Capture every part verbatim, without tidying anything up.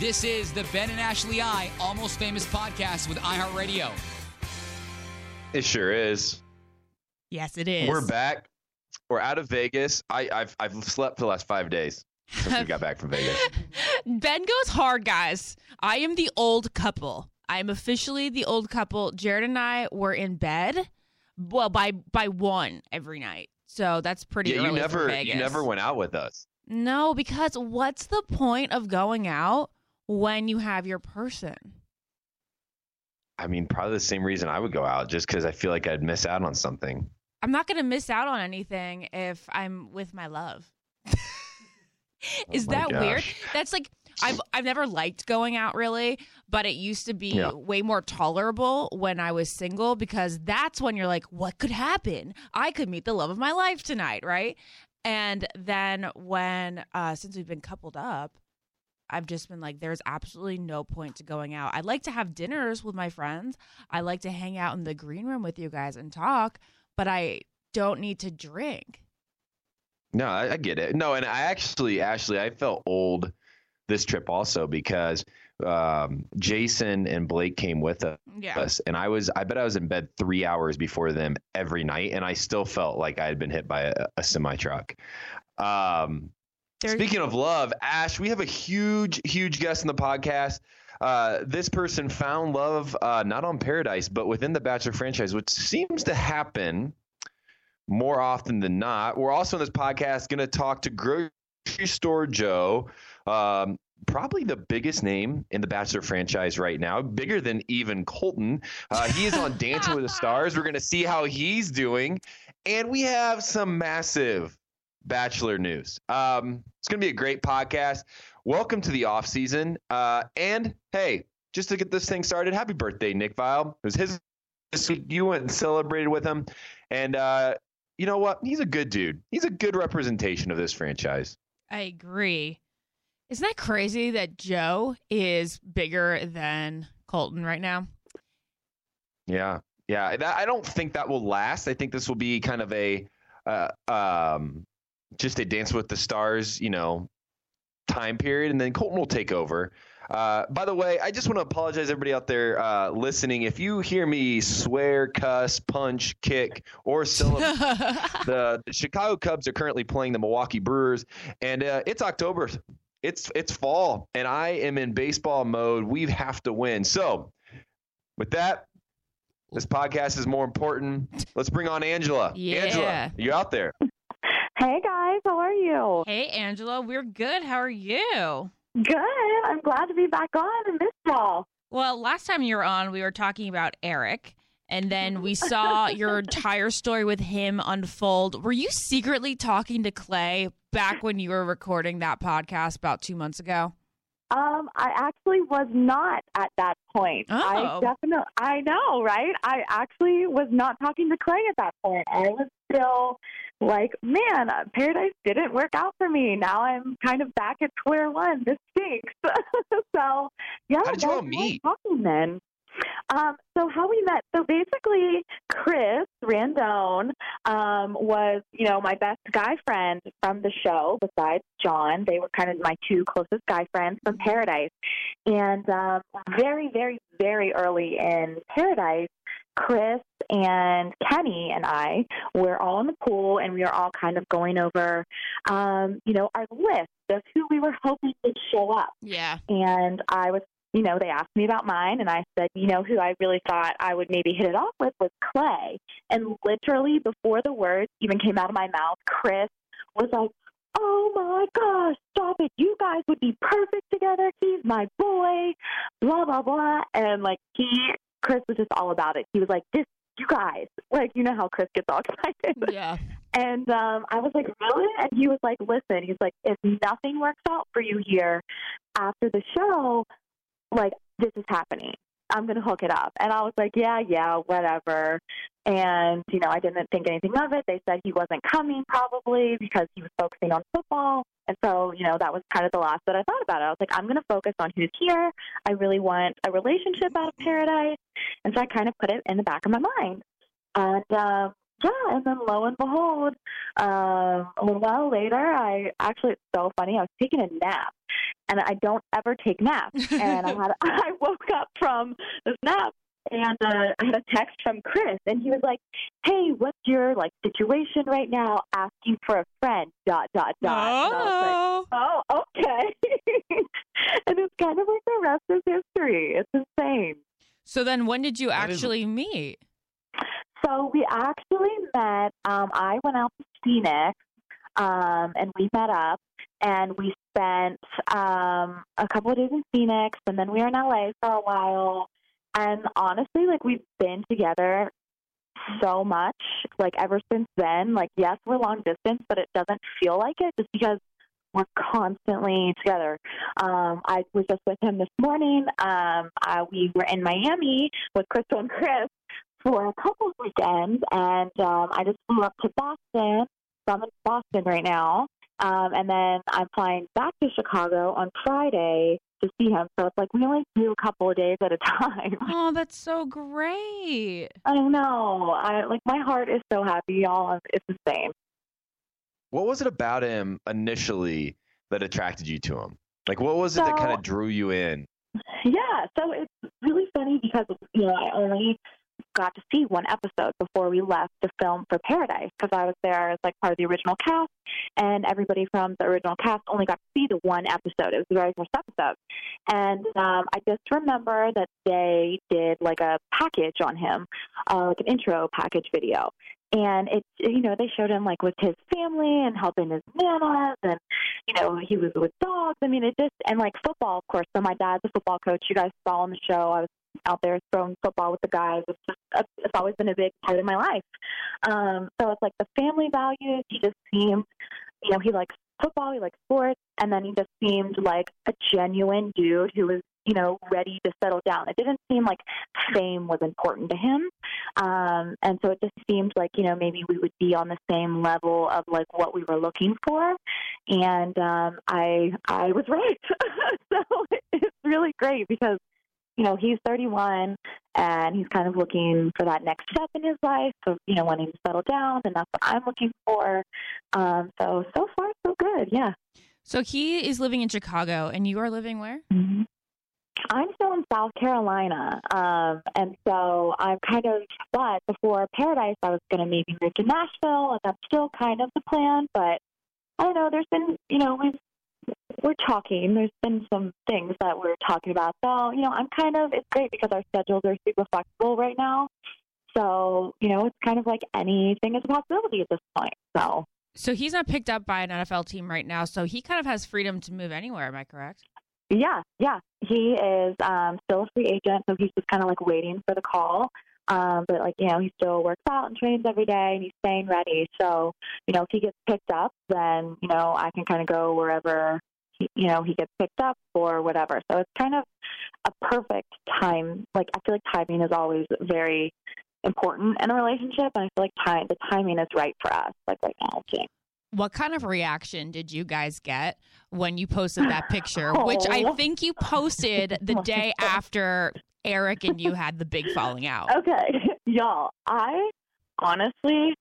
This is the Ben and Ashley I Almost Famous podcast with iHeartRadio. It sure is. Yes, it is. We're back. We're out of Vegas. I, I've I've slept for the last five days since we got back from Vegas. Ben goes hard, guys. I am the old couple. I am officially the old couple. Jared and I were in bed, well, by by one every night. So that's pretty Yeah, early you never for Vegas. you never went out with us. No, because what's the point of going out when you have your person? I mean, probably the same reason I would go out, just because I feel like I'd miss out on something. I'm not going to miss out on anything if I'm with my love. Is Oh my that gosh. weird? That's like, I've I've never liked going out really, but it used to be Yeah. way more tolerable when I was single, because that's when you're like, what could happen? I could meet the love of my life tonight, right? And then when, uh, since we've been coupled up, I've just been like, there's absolutely no point to going out. I like to have dinners with my friends. I like to hang out in the green room with you guys and talk, but I don't need to drink. No, I, I get it. No, and I actually, Ashley, I felt old this trip also because um, Jason and Blake came with us. Yeah. And I was, I bet I was in bed three hours before them every night. And I still felt like I had been hit by a, a semi truck. Um, There's- Speaking of love, Ash, we have a huge, huge guest in the podcast. Uh, this person found love uh, not on Paradise, but within the Bachelor franchise, which seems to happen more often than not. We're also in this podcast going to talk to Grocery Store Joe, um, probably the biggest name in the Bachelor franchise right now, bigger than even Colton. Uh, he is on Dancing with the Stars. We're going to see how he's doing. And we have some massive Bachelor news. Um, it's going to be a great podcast. Welcome to the off season. Uh, and hey, just to get this thing started, happy birthday, Nick Viall. It was his this week. You went and celebrated with him. And uh, you know what? He's a good dude. He's a good representation of this franchise. I agree. Isn't that crazy that Joe is bigger than Colton right now? Yeah. Yeah. That, I don't think that will last. I think this will be kind of a uh, um, just a Dance with the Stars, you know, time period, and then Colton will take over. Uh, by the way, I just want to apologize to everybody out there uh, listening. If you hear me swear, cuss, punch, kick, or celebrate, the, the Chicago Cubs are currently playing the Milwaukee Brewers, and uh, it's October. It's it's fall, and I am in baseball mode. We have to win. So, with that, this podcast is more important. Let's bring on Angela. Yeah. Angela, you out there? Hey guys, how are you? Hey, Angela, we're good. How are you? Good. I'm glad to be back on. I missed y'all. Well, last time you were on, we were talking about Eric, and then we saw your entire story with him unfold. Were you secretly talking to Clay back when you were recording that podcast about two months ago? Um, I actually was not at that point. Oh. I definitely, I know, right? I actually was not talking to Clay at that point. I was still like, man, uh, Paradise didn't work out for me. Now I'm kind of back at square one. This stinks. So, yeah. How did you that all was meet? Talking then. Um, so how we met, so basically Chris Randone um, was, you know, my best guy friend from the show besides John. They were kind of my two closest guy friends from Paradise. And um, very, very, very early in Paradise, Chris and Kenny and I were all in the pool, and we were all kind of going over, um, you know, our list of who we were hoping would show up. Yeah. And I was, you know, they asked me about mine, and I said, you know, who I really thought I would maybe hit it off with was Clay. And literally before the words even came out of my mouth, Chris was like, oh my gosh, stop it. You guys would be perfect together. He's my boy, blah, blah, blah. And like he, Chris was just all about it. He was like, this, you guys, like, you know how Chris gets all excited. Yeah. And um, I was like, really? And he was like, listen, he's like, if nothing works out for you here after the show, like, this is happening. I'm going to hook it up. And I was like, yeah, yeah, whatever. And, you know, I didn't think anything of it. They said he wasn't coming probably because he was focusing on football. And so, you know, that was kind of the last that I thought about it. I was like, I'm going to focus on who's here. I really want a relationship out of Paradise. And so I kind of put it in the back of my mind. And, um, yeah, and then lo and behold, um, a little while later, I actually, it's so funny, I was taking a nap. and I don't ever take naps. And I had I woke up from this nap, and uh, I had a text from Chris, and he was like, "Hey, what's your like situation right now? Asking for a friend." Dot dot dot. And I was like, oh, okay. And it's kind of like the rest is history. It's insane. So then, when did you That is- actually meet? So we actually met. Um, I went out to Phoenix, um, and we met up, and we spent um, a couple of days in Phoenix, and then we were in L A for a while. And honestly, like, we've been together so much, like, ever since then. Like, yes, we're long distance, but it doesn't feel like it just because we're constantly together. Um, I was just with him this morning. Um, uh, we were in Miami with Crystal and Chris for a couples weekend, and um, I just flew up to Boston. So I'm in Boston right now, um, and then I'm flying back to Chicago on Friday to see him. So it's like we only do a couple of days at a time. Oh, that's so great. I know. I like my heart is so happy, y'all. It's insane. What was it about him initially that attracted you to him? Like, what was it that So- kind of drew you in? Yeah, so it's really funny because, you know, I only got to see one episode before we left to film for Paradise because I was there as like part of the original cast, and everybody from the original cast only got to see the one episode. It was the very first episode. And um, I just remember that they did like a package on him, uh, like an intro package video. And it's, you know, they showed him like with his family and helping his nanas, and, you know, he was with dogs. I mean, it just, and like football, of course. So my dad's a football coach. You guys saw on the show. I was out there throwing football with the guys. It's just, it's always been a big part of my life. Um, so it's like the family values. He just seemed, you know, he likes football, he likes sports, and then he just seemed like a genuine dude who was, you know, ready to settle down. It didn't seem like fame was important to him. Um, and so it just seemed like, you know, maybe we would be on the same level of like what we were looking for. And um, I I was right. So it's really great because, you know, he's thirty-one and he's kind of looking for that next step in his life of, you know, wanting to settle down, and that's what I'm looking for. Um, so, so far, so good. Yeah. So he is living in Chicago, and you are living where? Mm-hmm. I'm still in South Carolina, um, and so I'm kind of, but before Paradise, I was going to maybe move to Nashville, and that's still kind of the plan, but I don't know, there's been, you know, we've, we're talking, there's been some things that we're talking about, so, you know, I'm kind of, it's great because our schedules are super flexible right now, so, you know, it's kind of like anything is a possibility at this point, so. So he's not picked up by an N F L team right now, so he kind of has freedom to move anywhere, am I correct? Yeah, yeah. He is um, still a free agent, so he's just kind of like waiting for the call. Um, but like, you know, he still works out and trains every day, and he's staying ready. So, you know, if he gets picked up, then, you know, I can kind of go wherever, he, you know, he gets picked up or whatever. So it's kind of a perfect time. Like, I feel like timing is always very important in a relationship, and I feel like time, the timing is right for us, like right now, too. What kind of reaction did you guys get when you posted that picture, which I Oh. think you posted the day after Eric and you had the big falling out? Okay, y'all, I honestly,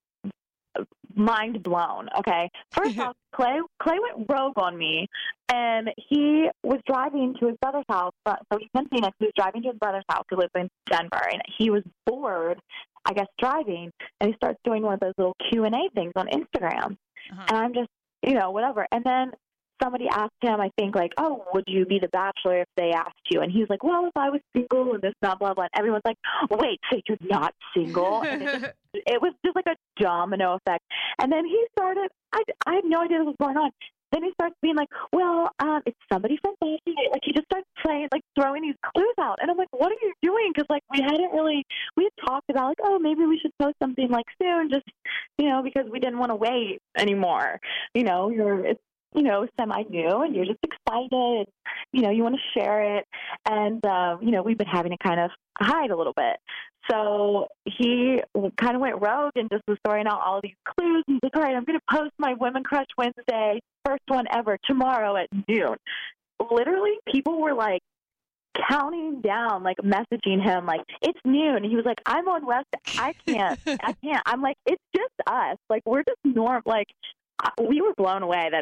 mind blown, okay? First off, Clay Clay went rogue on me, and he was driving to his brother's house. So he's in Phoenix. He was driving to his brother's house who lives in Denver, and he was bored, I guess, driving, and he starts doing one of those little Q and A things on Instagram. Uh-huh. And I'm just, you know, whatever. And then somebody asked him, I think, like, oh, would you be the bachelor if they asked you? And he was like, well, if I was single and this, blah, blah, blah. And everyone's like, wait, so you're not single? And it, just, it was just like a domino effect. And then he started, I, I had no idea what was going on. Then he starts being like, well, um, it's somebody from Boston. Like, he just starts playing, like, throwing these clues out. And I'm like, what are you doing? Because, like, we hadn't really, we had talked about, like, oh, maybe we should post something, like, soon, just, you know, because we didn't want to wait anymore. You know, you're, it's, you know, semi-new, and you're just excited. You know, you want to share it. And, um, you know, we've been having to kind of hide a little bit. So he kind of went rogue and just was throwing out all of these clues. He's like, all right, I'm going to post my Women Crush Wednesday, first one ever, tomorrow at noon. Literally, people were like counting down, like messaging him, like, it's noon. And he was like, I'm on West. I can't. I can't. I'm like, it's just us. Like, we're just norm. Like, we were blown away that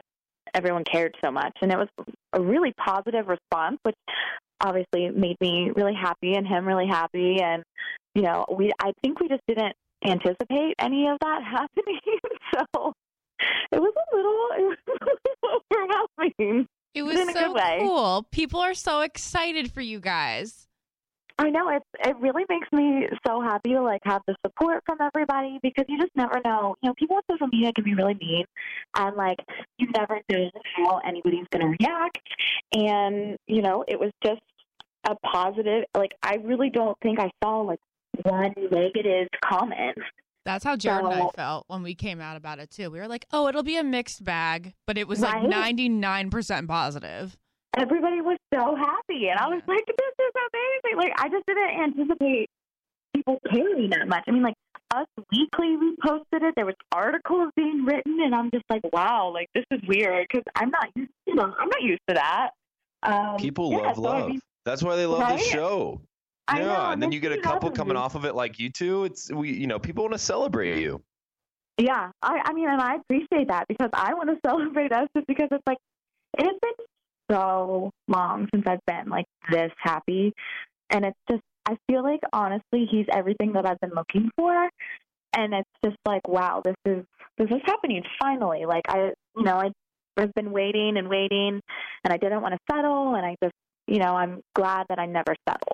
everyone cared so much. And it was a really positive response, which obviously made me really happy and him really happy. And, you know, we I think we just didn't anticipate any of that happening. So it was a little, it was a little overwhelming. It was in a so good way. cool. People are so excited for you guys. I know it. It really makes me so happy to like have the support from everybody, because you just never know. You know, people on social media can be really mean, and like you never know how anybody's going to react. And you know, it was just a positive. Like I really don't think I saw like one negative comment. That's how Jared and I So- felt when we came out about it too. We were like, "Oh, it'll be a mixed bag," but it was like Right? ninety-nine percent positive. Everybody was so happy, and I was like, "This is amazing!" Like I just didn't anticipate people caring that much. I mean, like Us Weekly reposted it. There was articles being written, and I'm just like, "Wow, like this is weird," because I'm not used, you know, I'm not used to that. Um, People yeah, love so, I love. mean, That's why they love Right? the show. I Yeah, know, and then this you get a is couple awesome. coming off of it like you two. It's we, you know, people want to celebrate you. Yeah, I, I mean, and I appreciate that, because I want to celebrate us just because it's like, it has been so long since I've been like this happy. And it's just, I feel like honestly, he's everything that I've been looking for. And it's just like, wow, this is, this is happening finally. Like I, you know, I, I've been waiting and waiting, and I didn't want to settle. And I just, you know, I'm glad that I never settled.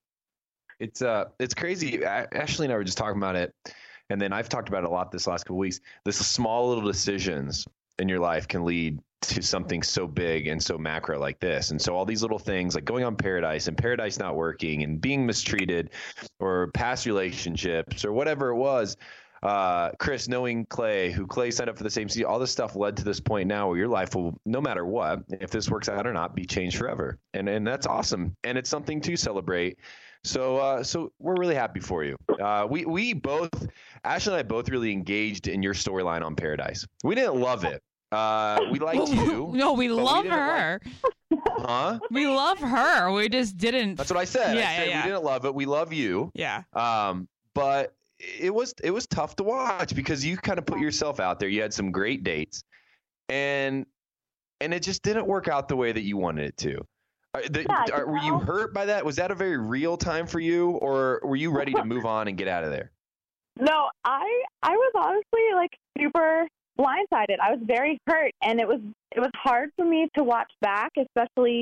It's uh, it's crazy. A- Ashley and I were just talking about it, and then I've talked about it a lot this last couple weeks. This small little decisions in your life can lead to something so big and so macro like this. And so all these little things like going on Paradise and Paradise not working and being mistreated, or past relationships or whatever it was. Uh, Chris, knowing Clay, who Clay signed up for the same season, all this stuff led to this point now where your life will, no matter what, if this works out or not, be changed forever. And and that's awesome. And it's something to celebrate. So uh, so we're really happy for you. Uh, we we both, Ashley and I both really engaged in your storyline on Paradise. We didn't love it. Uh, we liked you. No, we but love didn't her. Huh? We love her. We just didn't. That's what I said. Yeah, I said yeah, yeah. we didn't love it. We love you. Yeah. Um, but it was it was tough to watch because you kind of put yourself out there. You had some great dates, and and it just didn't work out the way that you wanted it to. Are, the, Yeah, are, were you know. hurt by that? Was that a very real time for you, or were you ready to move on and get out of there? No, I I was honestly like super blindsided. I was very hurt, and it was it was hard for me to watch back, especially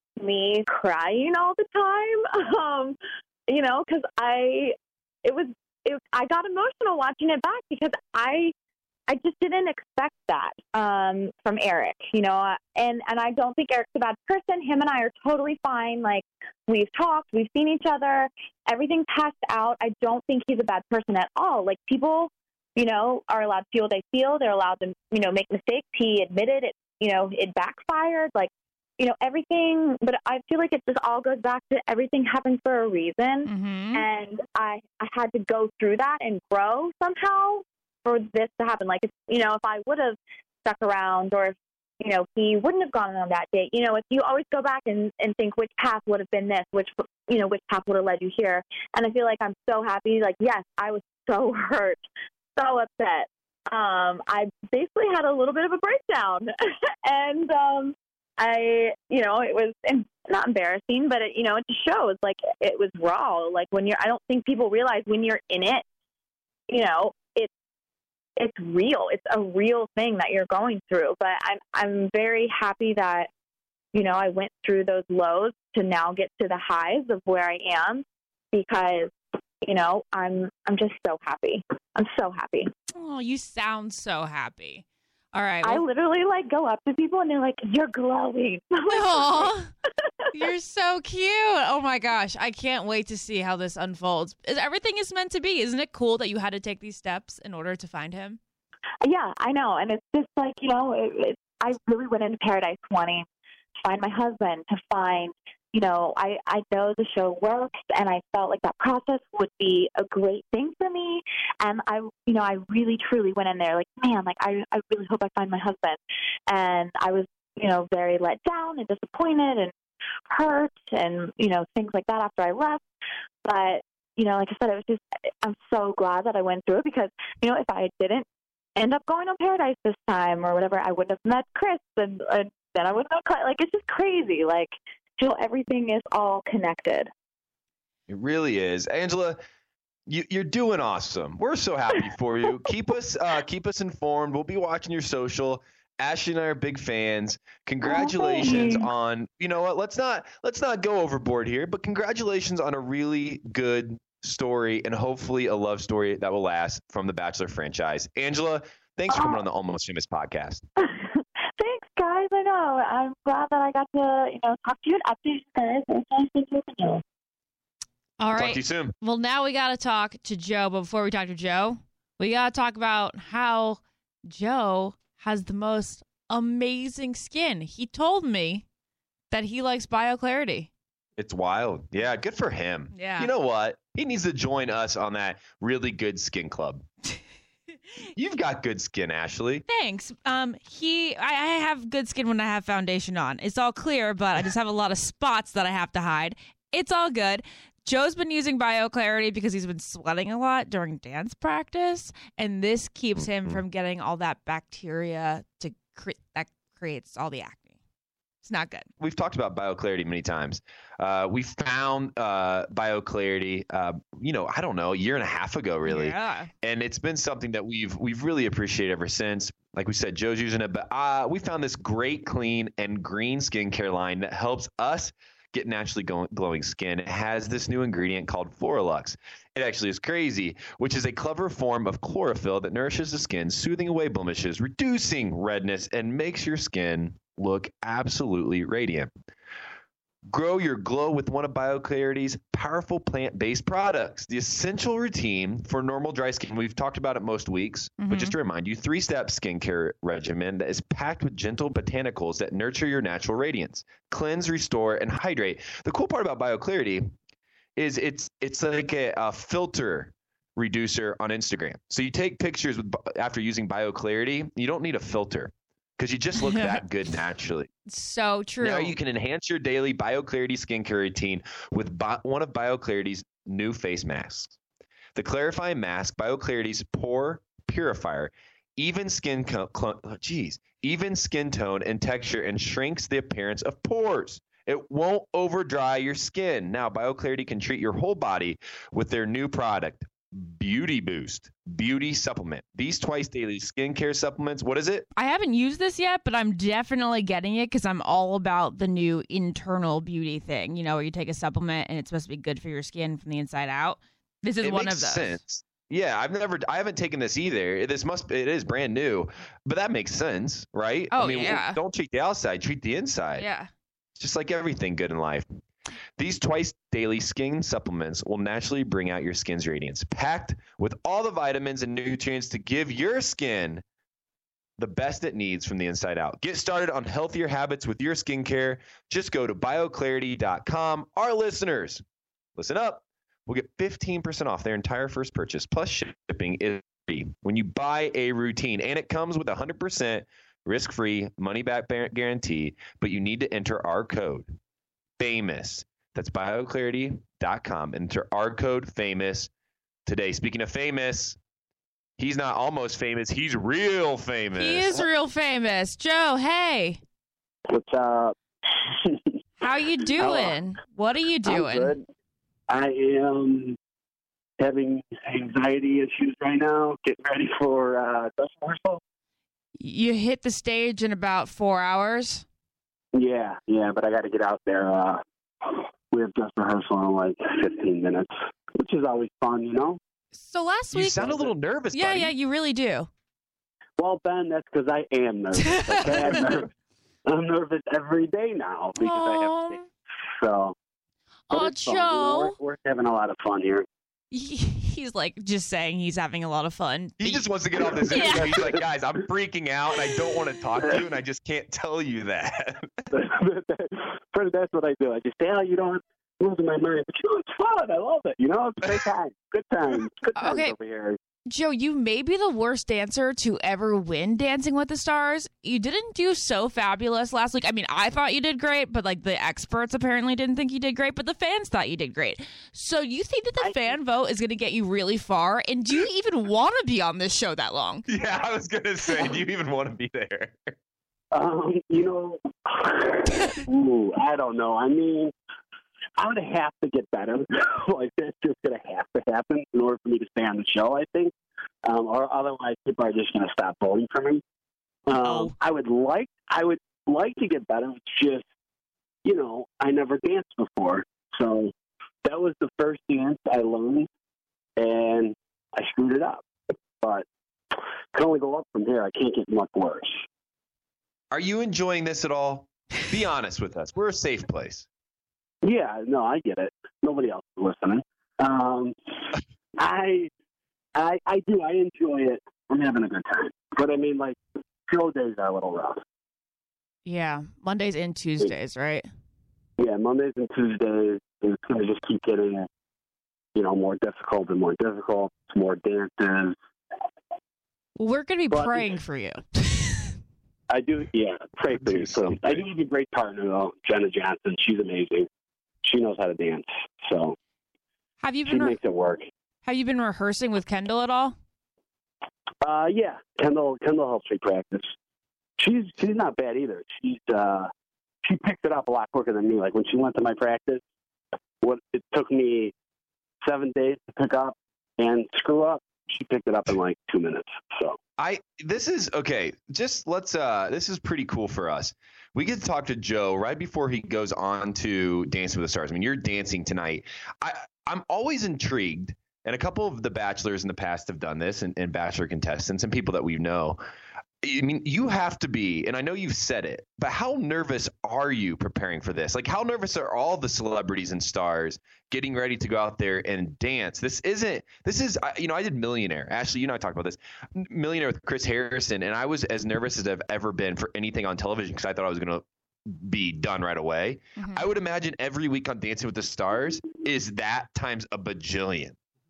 me crying all the time. Um, you know, because I it was it, I got emotional watching it back because I I just didn't expect that um, from Eric. You know, and and I don't think Eric's a bad person. Him and I are totally fine. Like we've talked, we've seen each other. Everything's hashed out. I don't think he's a bad person at all. Like people, you know, are allowed to feel what they feel. They're allowed to, you know, make mistakes. He admitted it, you know, it backfired. Like, you know, everything. But I feel like it just all goes back to everything happens for a reason. Mm-hmm. And I, I had to go through that and grow somehow for this to happen. Like, if, you know, if I would have stuck around, or if, you know, he wouldn't have gone on that date, you know, if you always go back and, and think which path would have been this, which, you know, which path would have led you here. And I feel like I'm so happy. Like, yes, I was so hurt, so upset. Um, I basically had a little bit of a breakdown. and um, I, you know, it was em- not embarrassing, but, it, you know, it just shows, like, it was raw. Like, when you're, I don't think people realize when you're in it, you know, it's, it's real. It's a real thing that you're going through. But I'm, I'm very happy that, you know, I went through those lows to now get to the highs of where I am, because, you know, I'm, I'm just so happy. I'm so happy. Oh, you sound so happy. All right. I Well, literally like go up to people and they're like, "You're glowing." I'm like, aw, you're so cute. Oh my gosh. I can't wait to see how this unfolds. Is- Everything is meant to be. Isn't it cool that you had to take these steps in order to find him? Yeah, I know. And it's just like, you know, it, it, I really went into Paradise wanting to find my husband, to find, you know, I, I know the show works, and I felt like that process would be a great thing for me. And I, you know, I really, truly went in there like, man, like, I, I really hope I find my husband. And I was, you know, very let down and disappointed and hurt and, you know, things like that after I left. But, you know, like I said, it was just, I'm so glad that I went through it, because, you know, if I didn't end up going on Paradise this time or whatever, I wouldn't have met Chris, and, and then I wouldn't have met, like, it's just crazy. Like, how everything is all connected. It really is. Angela, you, you're doing awesome. We're so happy for you. Keep us uh, keep us informed. We'll be watching your social. Ashley and I are big fans. Congratulations Oh, on, you know what, let's not let's not go overboard here, but congratulations on a really good story and hopefully a love story that will last from the Bachelor franchise. Angela, thanks for coming on the Almost Famous podcast. Thanks, guys. I know. I'm glad that I got to, you know, talk to you and update you guys. It's nice to talk to you. All Talk right. to you soon. Well, now we got to talk to Joe. But before we talk to Joe, we got to talk about how Joe has the most amazing skin. He told me that he likes BioClarity. It's wild. Yeah, good for him. Yeah. You know what? He needs to join us on that really good skin club. You've got good skin, Ashley. Thanks. Um, he, I, I have good skin when I have foundation on. It's all clear, but I just have a lot of spots that I have to hide. It's all good. Joe's been using BioClarity because he's been sweating a lot during dance practice, and this keeps him from getting all that bacteria to cre- that creates all the acne. It's not good. We've talked about BioClarity many times. Uh, we found uh, BioClarity, uh, you know, I don't know, a year and a half ago, really. Yeah. And it's been something that we've we've really appreciated ever since. Like we said, Joe's using it, but uh, we found this great, clean, and green skincare line that helps us get naturally go- glowing skin. It has this new ingredient called Floralux. It actually is crazy, which is a clever form of chlorophyll that nourishes the skin, soothing away blemishes, reducing redness, and makes your skin look absolutely radiant. Grow your glow with one of BioClarity's powerful plant-based products. The essential routine for normal dry skin. We've talked about it most weeks, Mhm. but just to remind you, three-step skincare regimen that is packed with gentle botanicals that nurture your natural radiance, cleanse, restore, and hydrate. The cool part about BioClarity is it's it's like a, a filter reducer on Instagram. So you take pictures with, after using BioClarity, you don't need a filter because you just look that good naturally. So true. Now you can enhance your daily BioClarity skincare routine with Bi- one of BioClarity's new face masks. The Clarifying Mask, BioClarity's pore purifier, even skin co- cl- oh, geez, even skin tone and texture, and shrinks the appearance of pores. It won't over dry your skin. Now BioClarity can treat your whole body with their new product, Beauty Boost Beauty Supplement. These twice daily skincare supplements, what is it? I haven't used this yet, but I'm definitely getting it because I'm all about the new internal beauty thing. You know, where you take a supplement and it's supposed to be good for your skin from the inside out. This is It one makes of those. sense. Yeah, I've never, I haven't taken this either. This must, it is brand new, but that makes sense, right? Oh, I mean, yeah. don't treat the outside, treat the inside. Yeah. It's just like everything good in life. These twice daily skin supplements will naturally bring out your skin's radiance, packed with all the vitamins and nutrients to give your skin the best it needs from the inside out. Get started on healthier habits with your skincare. Just go to bio clarity dot com. Our listeners, listen up. We'll get fifteen percent off their entire first purchase, plus shipping is free when you buy a routine. And it comes with a one hundred percent risk-free money-back guarantee, but you need to enter our code, FAMOUS. That's bio clarity dot com. Enter our code, FAMOUS, today. Speaking of famous, he's not almost famous. He's real famous. He is real famous. Joe, hey. What's up? How you doing? What are you I'm doing? good. I am having anxiety issues right now, getting ready for uh, dress rehearsal. You hit the stage in about four hours. Yeah, yeah, but I got to get out there. Uh, we have dress rehearsal in like fifteen minutes, which is always fun, you know? So last You week, sound a little nervous, yeah, buddy. yeah, you really do. Well, Ben, that's because I am nervous. Okay? I'm, nervous. I'm nervous every day now because I Aw. have so. But Oh, it's fun, you know? Joe. We're, we're having a lot of fun here. He's like just saying he's having a lot of fun. He just wants to get off this interview. Yeah. He's like, guys, I'm freaking out and I don't want to talk to you and I just can't tell you that. Friend, that's what I do. I just say, oh, you don't losing my mind, but you know, it's fun. I love it. You know, it's a great time. Good times. Good times Okay. over here. Joe, you may be the worst dancer to ever win Dancing with the Stars. You didn't do so fabulous last week. I mean, I thought you did great, but like the experts apparently didn't think you did great, but the fans thought you did great. So you think that the I, fan vote is going to get you really far? And do you even want to be on this show that long? Yeah, I was going to say, do you even want to be there? Um, you know, ooh, I don't know. I mean, I would have to get better. Like, that's just going to have to happen in order for me to stay on the show, I think. Um, or otherwise, people are just going to stop voting for me. Um, Oh. I would like, I would like to get better. It's just, you know, I never danced before, so that was the first dance I learned, and I screwed it up. But can only go up from there. I can't get much worse. Are you enjoying this at all? Be honest with us. We're a safe place. Yeah, no, I get it. Nobody else is listening. Um, I, I, I do. I enjoy it. I'm having a good time. But I mean, like, show days are a little rough. Yeah, Mondays and Tuesdays, right? Yeah, Mondays and Tuesdays, it's going to just keep getting, you know, more difficult and more difficult. It's more dances. Well, we're going to be But- praying for you. I do, yeah, pray for Do you. please. something. I do have a great partner, though, Jenna Johnson. She's amazing. She knows how to dance, so Have you she been re- makes it work. Have you been rehearsing with Kendall at all? Uh, yeah, Kendall. Kendall helps me practice. She's she's not bad either. She's uh, she picked it up a lot quicker than me. Like when she went to my practice, what it took me seven days to pick up and screw up, she picked it up in like two minutes. So I this is okay. Just let's uh this is pretty cool for us. We get to talk to Joe right before he goes on to Dancing with the Stars. I mean, you're dancing tonight. I I'm always intrigued, and a couple of the Bachelors in the past have done this, and, and Bachelor contestants and people that we know. I mean, you have to be, and I know you've said it, but how nervous are you preparing for this? Like, how nervous are all the celebrities and stars getting ready to go out there and dance? This isn't, this is, I- you know, I did Millionaire. Ashley, you and I talked about this. Millionaire with Chris Harrison, and I was as nervous as I've ever been for anything on television because I thought I was going to be done right away. Mhm. I would imagine every week on Dancing with the Stars is that times a bajillion.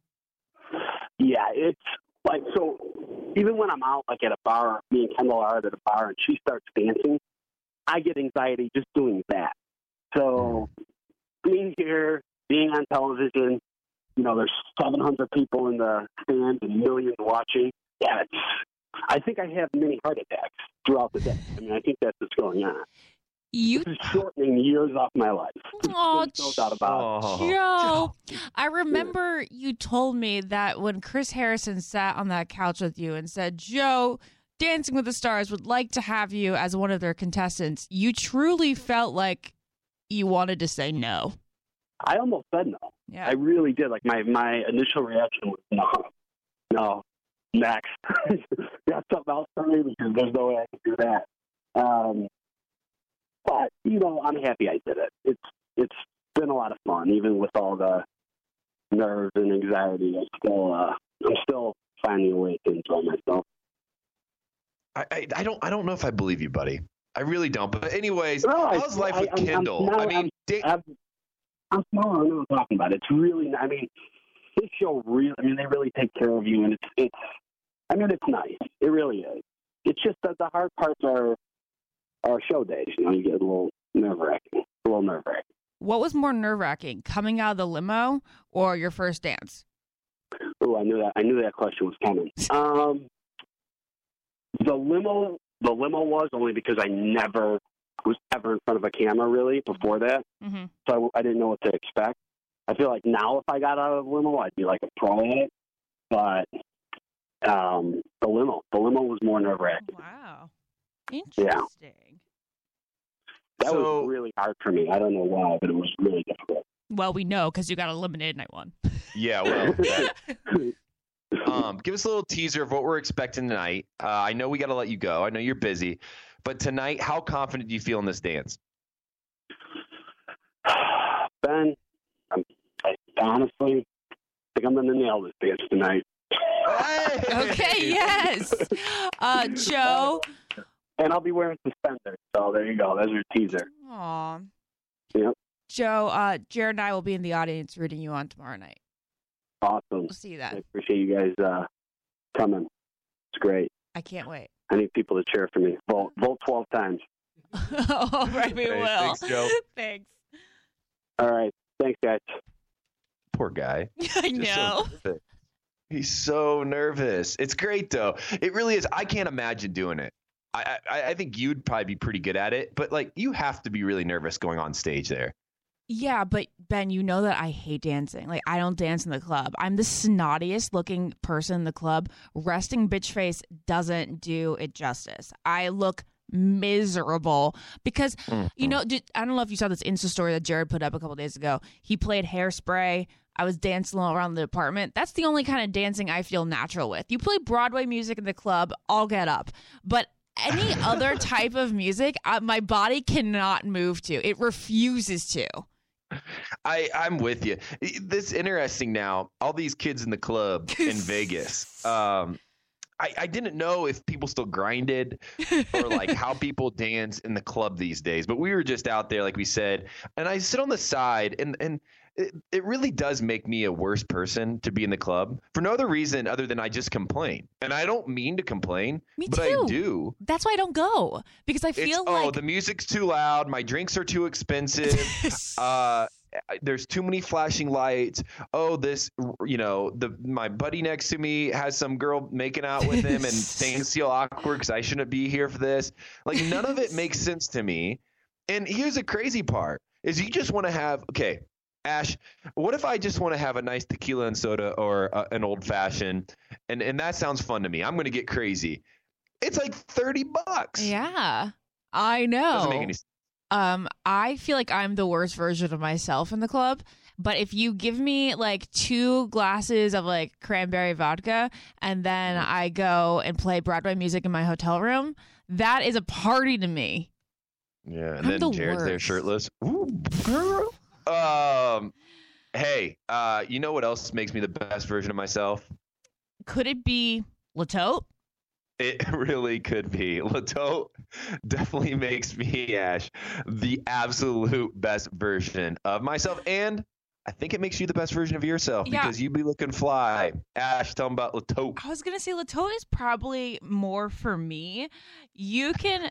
yeah, it's like so. Even when I'm out, like at a bar, me and Kendall are at a bar, and she starts dancing, I get anxiety just doing that. So being here, being on television, you know, there's seven hundred people in the stand and millions watching. Yeah, it's, I think I have many heart attacks throughout the day. I mean, I think that's what's going on. You, This is shortening years off my life. oh, There's no doubt about it. Oh. Joe, I remember you told me that when Chris Harrison sat on that couch with you and said, Joe, Dancing with the Stars would like to have you as one of their contestants, you truly felt like you wanted to say no. I almost said no. Yeah. I really did. Like my, my initial reaction was no, no, next. Got something else for me because there's no way I can do that. Um, but you know, I'm happy I did it. It's it's been a lot of fun, even with all the nerves and anxiety. I still uh, I'm still finding a way to enjoy myself. I, I, I don't I don't know if I believe you, buddy. I really don't. But anyways, No, I- how's life I- with I'm- I'm- Kendall? no, I mean, I'm- da- I'm, I'm smaller. I know what I'm talking about. It's really. I mean, this show really. I mean, they really take care of you, and it's. It's. I mean, it's nice. It really is. It's just that the hard parts are, are show days. You know, you get a little nerve wracking. A little nerve wracking. What was more nerve wracking, coming out of the limo or your first dance? Oh, I knew that. I knew that question was coming. Um, the limo. The limo was only because I never was ever in front of a camera really before that. Mm-hmm. So I, I didn't know what to expect. I feel like now if I got out of the limo, I'd be like a pro at it. But um, the limo, the limo was more nerve wracking. Wow. Interesting. That So- was really hard for me. I don't know why, but it was really difficult. Well, we know because you got eliminated night one. yeah, well, that- um, give us a little teaser of what we're expecting tonight. Uh, I know we got to let you go. I know you're busy, but tonight, how confident do you feel in this dance? Ben, I'm, I honestly think I'm going to nail this dance tonight. Okay, yes. Uh, Joe. And I'll be wearing suspenders. So there you go. There's your teaser. Aw. Yep. Joe, uh, Jared and I will be in the audience rooting you on tomorrow night. Awesome. We'll see you I then. appreciate you guys uh, coming. It's great. I can't wait. I need people to cheer for me. Vote, vote twelve times. All right, we Hey, will. thanks, Joe. Thanks. All right. Thanks, guys. Poor guy. I Just so know. nervous. He's so nervous. It's great though. It really is. I can't imagine doing it. I, I I think you'd probably be pretty good at it, but like you have to be really nervous going on stage there. Yeah, but Ben, you know that I hate dancing. Like, I don't dance in the club. I'm the snottiest looking person in the club. Resting bitch face doesn't do it justice. I look miserable because, Mm-hmm. you know, did, I don't know if you saw this Insta story that Jared put up a couple days ago. He played Hairspray. I was dancing around the apartment. That's the only kind of dancing I feel natural with. You play Broadway music in the club, I'll get up. But any other type of music, I, my body cannot move to. It refuses to. I, I'm with you. This interesting now. All these kids in the club in Vegas. Um, I, I didn't know if people still grinded or like how people dance in the club these days. But we were just out there, like we said, and I sit on the side, and and it, it really does make me a worse person to be in the club for no other reason other than I just complain. And I don't mean to complain, Me but too. I do. That's why I don't go because I It's, feel oh, like the music's too loud. My drinks are too expensive. uh, there's too many flashing lights. Oh, this, you know, the my buddy next to me has some girl making out with him, and things feel awkward because I shouldn't be here for this. Like none of it makes sense to me. And here's the crazy part: is you just want to have okay. Ash, what if I just want to have a nice tequila and soda or uh, an old fashioned, and and that sounds fun to me. I'm going to get crazy. It's like thirty bucks. yeah, I know. Doesn't make any sense. Um, I feel like I'm the worst version of myself in the club. But if you give me like two glasses of like cranberry vodka and then I go and play Broadway music in my hotel room, that is a party to me. Yeah, and I'm then the Jared's there worst. shirtless. Ooh, girl. Um, hey, uh, you know what else makes me the best version of myself? Could it be Latote? It really could be. Latote definitely makes me, Ash, the absolute best version of myself. And I think it makes you the best version of yourself Yeah. because you be looking fly. Ash, tell them about Latote. I was gonna say Latote is probably more for me. You can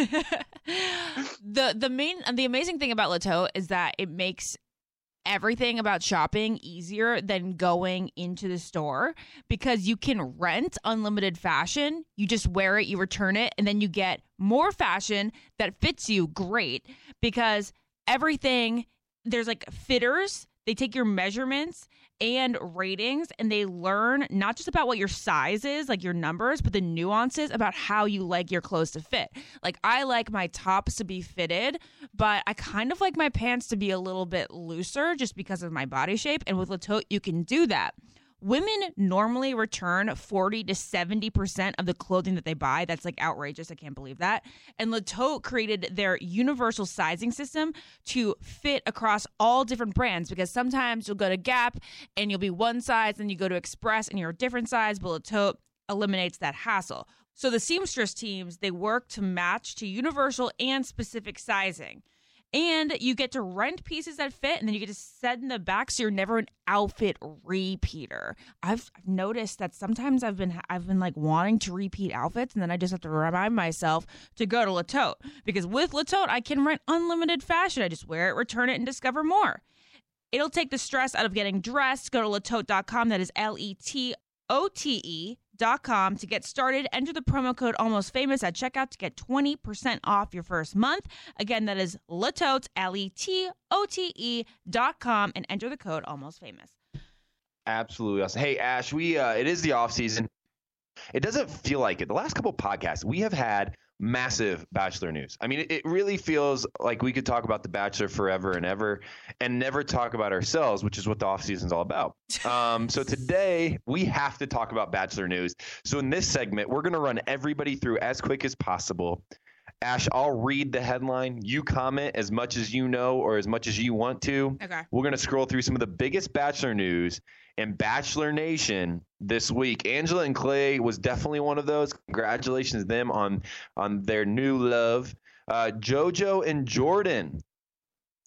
the the main the amazing thing about Latote is that it makes everything about shopping easier than going into the store because you can rent unlimited fashion. You just wear it, you return it, and then you get more fashion that fits you great because everything there's like fitters. They take your measurements and ratings and they learn not just about what your size is, like your numbers, but the nuances about how you like your clothes to fit. Like I like my tops to be fitted, but I kind of like my pants to be a little bit looser just because of my body shape. And with Latote, you can do that. Women normally return forty to seventy percent of the clothing that they buy. That's like outrageous. I can't believe that. And Latote created their universal sizing system to fit across all different brands because sometimes you'll go to Gap and you'll be one size, and you go to Express and you're a different size, but Latote eliminates that hassle. So the seamstress teams, they work to match to universal and specific sizing. And you get to rent pieces that fit, and then you get to send them back, so you're never an outfit repeater. I've I've noticed that sometimes I've been I've been like wanting to repeat outfits, and then I just have to remind myself to go to Latote because with Latote I can rent unlimited fashion. I just wear it, return it, and discover more. It'll take the stress out of getting dressed. Go to latote dot com. That is L E T O T E dot com to get started. Enter the promo code Almost Famous at checkout to get twenty percent off your first month. Again, that is Latote, L E T O T E dot com, and enter the code Almost Famous. Absolutely awesome. Hey, Ash, we uh, it is the off season. It doesn't feel like it. The last couple podcasts, we have had massive Bachelor news. I mean, it, it really feels like we could talk about The Bachelor forever and ever and never talk about ourselves, which is what the off season is all about. Um, so today we have to talk about Bachelor news. So in this segment, we're going to run everybody through as quick as possible. Ash, I'll read the headline. You comment as much as you know or as much as you want to. Okay. We're going to scroll through some of the biggest Bachelor news in Bachelor Nation this week. Angela and Clay was definitely one of those. Congratulations to them on, on their new love. Uh, JoJo and Jordan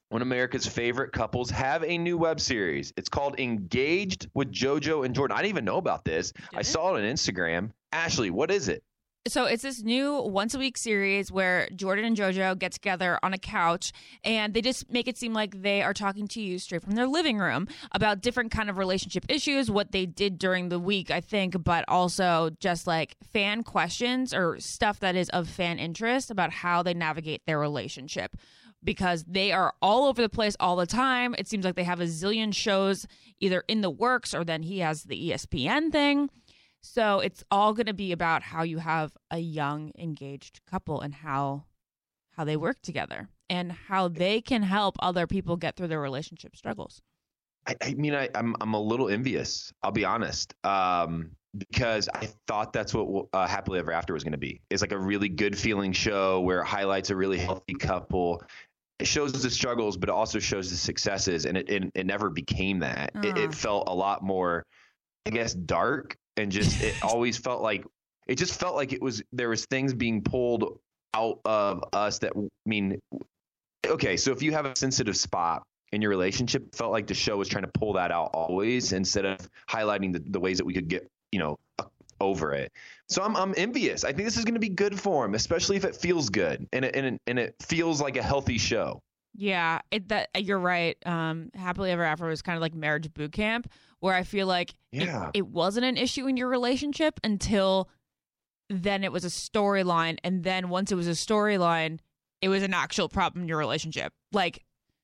one of America's favorite couples, have a new web series. It's called Engaged with JoJo and Jordan. I didn't even know about this. I saw it on Instagram. Ashley, what is it? So it's this new once a week series where Jordan and JoJo get together on a couch and they just make it seem like they are talking to you straight from their living room about different kind of relationship issues, what they did during the week, I think, but also just like fan questions or stuff that is of fan interest about how they navigate their relationship. Because they are all over the place all the time. It seems like they have a zillion shows either in the works or then he has the E S P N thing. So it's all going to be about how you have a young engaged couple and how how they work together and how they can help other people get through their relationship struggles. I, I mean, I, I'm I'm a little envious. I'll be honest, um, because I thought that's what uh, Happily Ever After was going to be. It's like a really good feeling show where it highlights a really healthy couple. It shows the struggles, but it also shows the successes, and it it, it never became that. Uh-huh. It, it felt a lot more, I guess, dark. And just, it always felt like, it just felt like it was, there was things being pulled out of us that, I mean, okay, so if you have a sensitive spot in your relationship, it felt like the show was trying to pull that out always instead of highlighting the, the ways that we could get, you know, over it. So I'm I'm envious. I think this is going to be good for him, especially if it feels good and it, and it, and it feels like a healthy show. Yeah, it, that you're right. Um, Happily Ever After was kind of like marriage boot camp, where I feel like yeah. it, it wasn't an issue in your relationship until then it was a storyline. And then once it was a storyline, it was an actual problem in your relationship. Like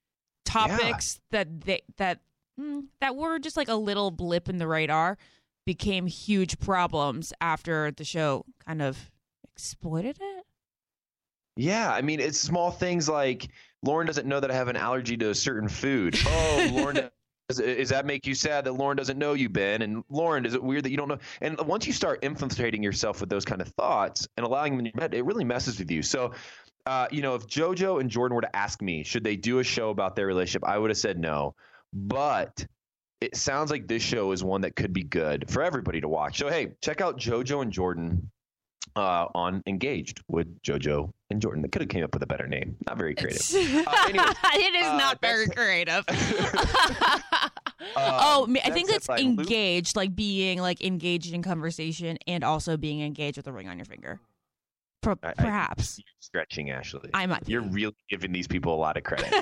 topics yeah. that they, that mm, that were just like a little blip in the radar became huge problems after the show kind of exploited it. Yeah, I mean, it's small things like Lauren doesn't know that I have an allergy to a certain food. Oh, Lauren, does, does that make you sad that Lauren doesn't know you, Ben? And Lauren, is it weird that you don't know? And once you start infiltrating yourself with those kind of thoughts and allowing them in your bed, it really messes with you. So, uh, you know, if JoJo and Jordan were to ask me, should they do a show about their relationship, I would have said no. But it sounds like this show is one that could be good for everybody to watch. So, hey, check out JoJo and Jordan uh, on Engaged with JoJo and Jordan. They could have came up with a better name. Not very creative. Uh, anyways, it is uh, not very creative. um, oh, I think it's engaged, like being like engaged in conversation and also being engaged with a ring on your finger. Pro- I, perhaps. I, you're stretching, Ashley. I might. You're really giving these people a lot of credit.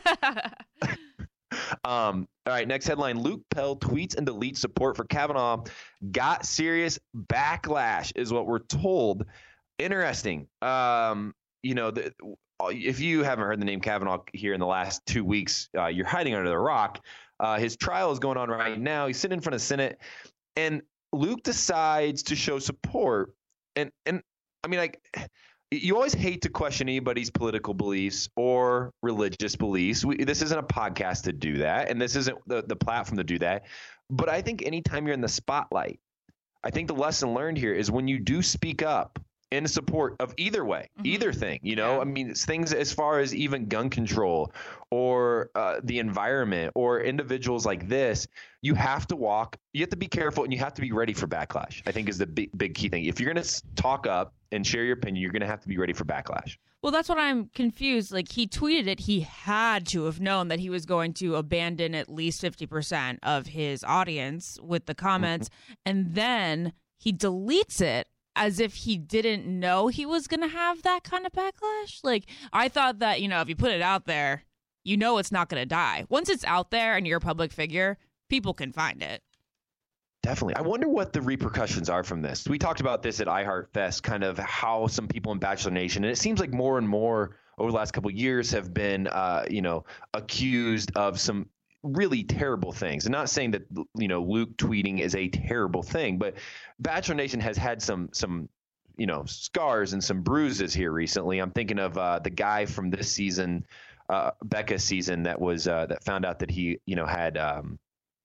Um, all right, next headline. Luke Pell tweets and deletes support for Kavanaugh. Got serious backlash is what we're told. Interesting. Um, you know, the, if you haven't heard the name Kavanaugh here in the last two weeks, uh, you're hiding under the rock. Uh, his trial is going on right now. He's sitting in front of the Senate. And Luke decides to show support. And, and I mean, like, you always hate to question anybody's political beliefs or religious beliefs. We, this isn't a podcast to do that, and this isn't the, the platform to do that. But I think anytime you're in the spotlight, I think the lesson learned here is when you do speak up in support of either way, mm-hmm. either thing, you know, yeah. I mean, it's things as far as even gun control or uh, the environment or individuals like this, you have to walk, you have to be careful and you have to be ready for backlash, I think is the big, big key thing. If you're going to talk up and share your opinion, you're going to have to be ready for backlash. Well, that's what I'm confused. Like, he tweeted it. He had to have known that he was going to abandon at least fifty percent of his audience with the comments. Mm-hmm. And then he deletes it as if he didn't know he was going to have that kind of backlash. Like, I thought that, you know, if you put it out there, you know it's not going to die. Once it's out there and you're a public figure, people can find it. Definitely. I wonder what the repercussions are from this. We talked about this at iHeartFest, kind of how some people in Bachelor Nation, and it seems like more and more over the last couple of years have been, uh, you know, accused of some really terrible things. I'm not saying that, you know, Luke tweeting is a terrible thing, but Bachelor Nation has had some, some, you know, scars and some bruises here recently. I'm thinking of uh, the guy from this season, uh, Becca's season, that was uh, that found out that he, you know, had um,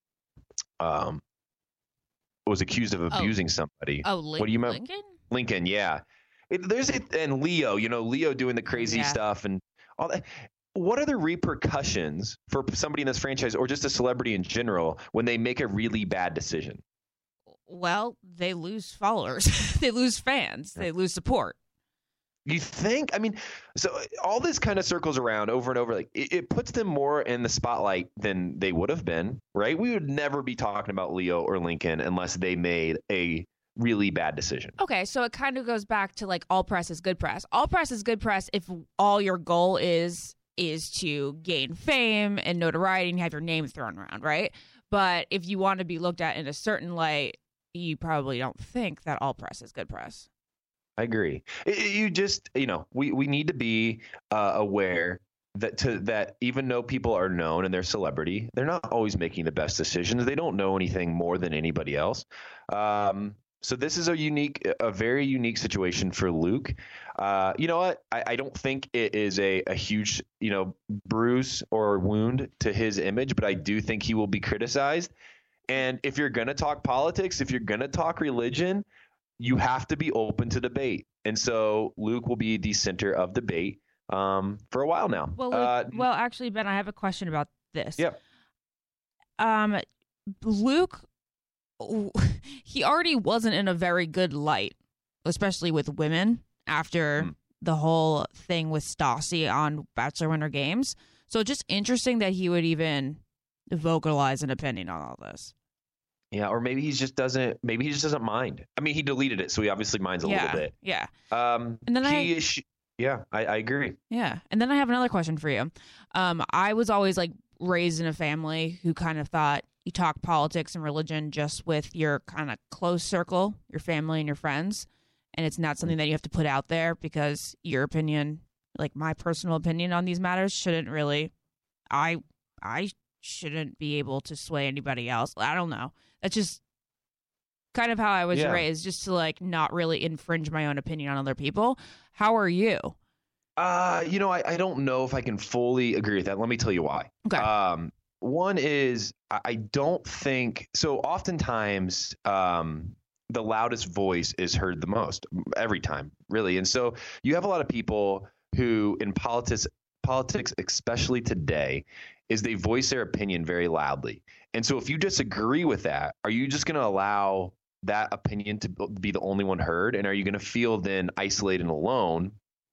um. was accused of abusing oh. somebody. Oh, Lin- what do you remember? Lincoln? Lincoln, yeah. It, there's it, and Leo, you know, Leo doing the crazy yeah. stuff and all that. What are the repercussions for somebody in this franchise or just a celebrity in general when they make a really bad decision? Well, they lose followers. They lose fans. Yeah. They lose support. You think? I mean, so all this kind of circles around over and over. Like it, it puts them more in the spotlight than they would have been, right? We would never be talking about Leo or Lincoln unless they made a really bad decision. Okay, so it kind of goes back to like all press is good press. All press is good press if all your goal is is to gain fame and notoriety and have your name thrown around, right? But if you want to be looked at in a certain light, you probably don't think that all press is good press. I agree. It, you just, you know, we, we need to be uh, aware that to that even though people are known and they're celebrity, they're not always making the best decisions. They don't know anything more than anybody else. Um, so this is a unique, a very unique situation for Luke. Uh, you know what? I, I don't think it is a, a huge, you know, bruise or wound to his image, but I do think he will be criticized. And if you're going to talk politics, if you're going to talk religion, you have to be open to debate. And so Luke will be the center of debate um, for a while now. Well, Luke, uh, well, actually, Ben, I have a question about this. Yep. Um, Luke, he already wasn't in a very good light, especially with women after mm. the whole thing with Stassi on Bachelor Winter Games. So just interesting that he would even vocalize an opinion on all this. Yeah, or maybe he just doesn't. Maybe he just doesn't mind. I mean, he deleted it, so he obviously minds a yeah, little bit. Yeah. Um. And then he, I. She, yeah, I, I agree. Yeah, and then I have another question for you. Um, I was always like raised in a family who kind of thought you talk politics and religion just with your kind of close circle, your family and your friends, and it's not something that you have to put out there because your opinion, like my personal opinion on these matters, shouldn't really. I I shouldn't be able to sway anybody else. I don't know. That's just kind of how I was yeah. raised, just to like not really infringe my own opinion on other people. How are you? Uh, you know, I, I don't know if I can fully agree with that. Let me tell you why. Okay. Um, one is I, I don't think so. Oftentimes, um, the loudest voice is heard the most every time, really. And so you have a lot of people who in politics, politics, especially today, is they voice their opinion very loudly. And so if you disagree with that, are you just going to allow that opinion to be the only one heard? And are you going to feel then isolated and alone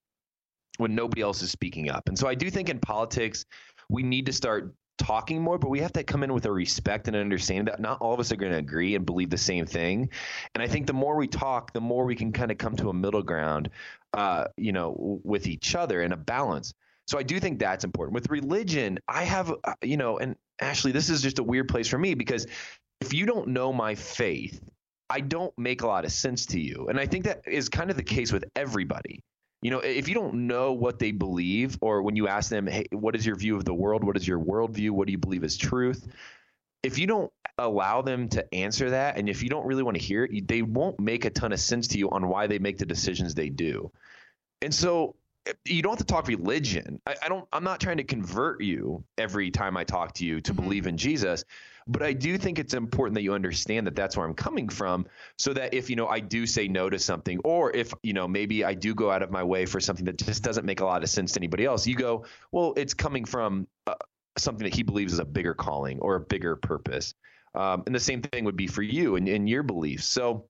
when nobody else is speaking up? And so I do think in politics, we need to start talking more, but we have to come in with a respect and understanding that not all of us are going to agree and believe the same thing. And I think the more we talk, the more we can kind of come to a middle ground, uh, you know, with each other in a balance. So I do think that's important. With religion, I have, uh, you know, and Ashley, this is just a weird place for me because if you don't know my faith, I don't make a lot of sense to you. And I think that is kind of the case with everybody. You know, if you don't know what they believe, or when you ask them, hey, what is your view of the world? What is your worldview? What do you believe is truth? If you don't allow them to answer that, and if you don't really want to hear it, they won't make a ton of sense to you on why they make the decisions they do. And so you don't have to talk religion. I, I don't, I'm not trying to convert you every time I talk to you to mm-hmm. believe in Jesus, but I do think it's important that you understand that that's where I'm coming from, so that if, you know, I do say no to something, or if, you know, maybe I do go out of my way for something that just doesn't make a lot of sense to anybody else, you go, well, it's coming from uh, something that he believes is a bigger calling or a bigger purpose. Um, and the same thing would be for you and, and your beliefs. So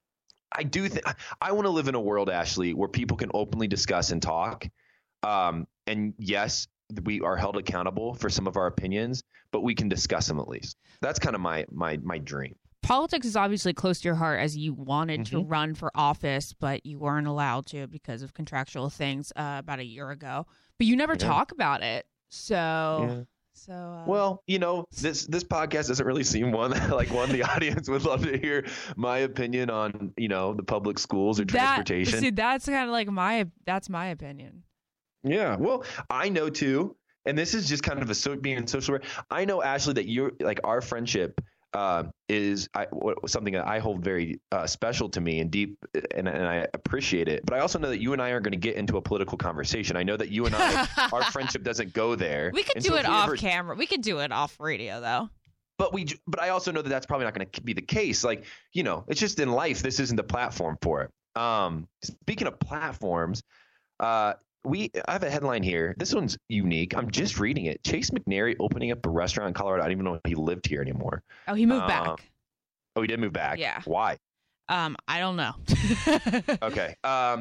I do think I want to live in a world, Ashley, where people can openly discuss and talk. Um, and yes, we are held accountable for some of our opinions, but we can discuss them at least. That's kind of my my my dream. Politics is obviously close to your heart, as you wanted mm-hmm. to run for office, but you weren't allowed to because of contractual things uh, about a year ago. But you never yeah. talk about it. So. Yeah. So uh, well, you know, this this podcast doesn't really seem one like one the audience would love to hear my opinion on, you know, the public schools or transportation. That, see, that's kind of like my that's my opinion. Yeah, well, I know too, and this is just kind of a so, being in social. I know, Ashley, that you're like our friendship uh, is I, something that I hold very uh, special to me and deep, and, and I appreciate it. But I also know that you and I are going to get into a political conversation. I know that you and I, our friendship doesn't go there. We could and do so it off ever, camera. We could do it off radio, though. But we, but I also know that that's probably not going to be the case. Like, you know, it's just in life. This isn't the platform for it. Um, speaking of platforms, uh, we I have a headline here. This one's unique. I'm just reading it. Chase McNary opening up a restaurant in Colorado. I don't even know if he lived here anymore. Oh, he moved um, back. Oh, he did move back. Yeah. Why? Um, I don't know. Okay. Um,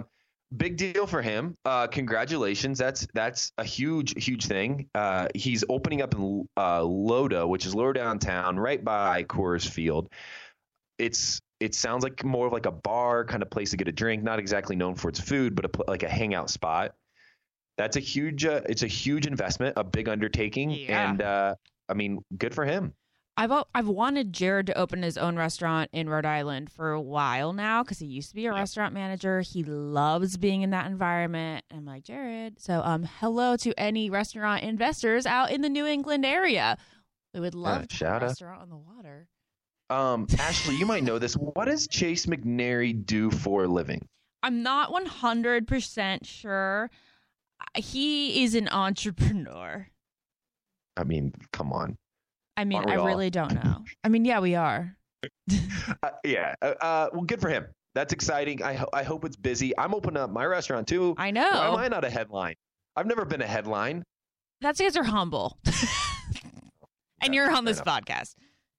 big deal for him. Uh, congratulations. That's that's a huge, huge thing. Uh, he's opening up in uh, Loda, which is lower downtown, right by Coors Field. It's it sounds like more of like a bar kind of place to get a drink. Not exactly known for its food, but a, like a hangout spot. That's a huge. Uh, it's a huge investment, a big undertaking, Yeah. and uh, I mean, good for him. I've al- I've wanted Jared to open his own restaurant in Rhode Island for a while now because he used to be a Yeah. restaurant manager. He loves being in that environment. I'm like, Jared. So um, hello to any restaurant investors out in the New England area. We would love Yeah, to shout have a out. restaurant on the water. Um, Ashley, you might know this. What does Chase McNary do for a living? I'm not one hundred percent sure. He is an entrepreneur. I mean, come on. I mean, Aren't we I all? really don't know. I mean, yeah, we are. Uh, yeah. Uh, uh, well, good for him. That's exciting. I, ho- I hope it's busy. I'm opening up my restaurant too. I know. Why am I not a headline? I've never been a headline. That's because you're humble. And you're on this fair podcast.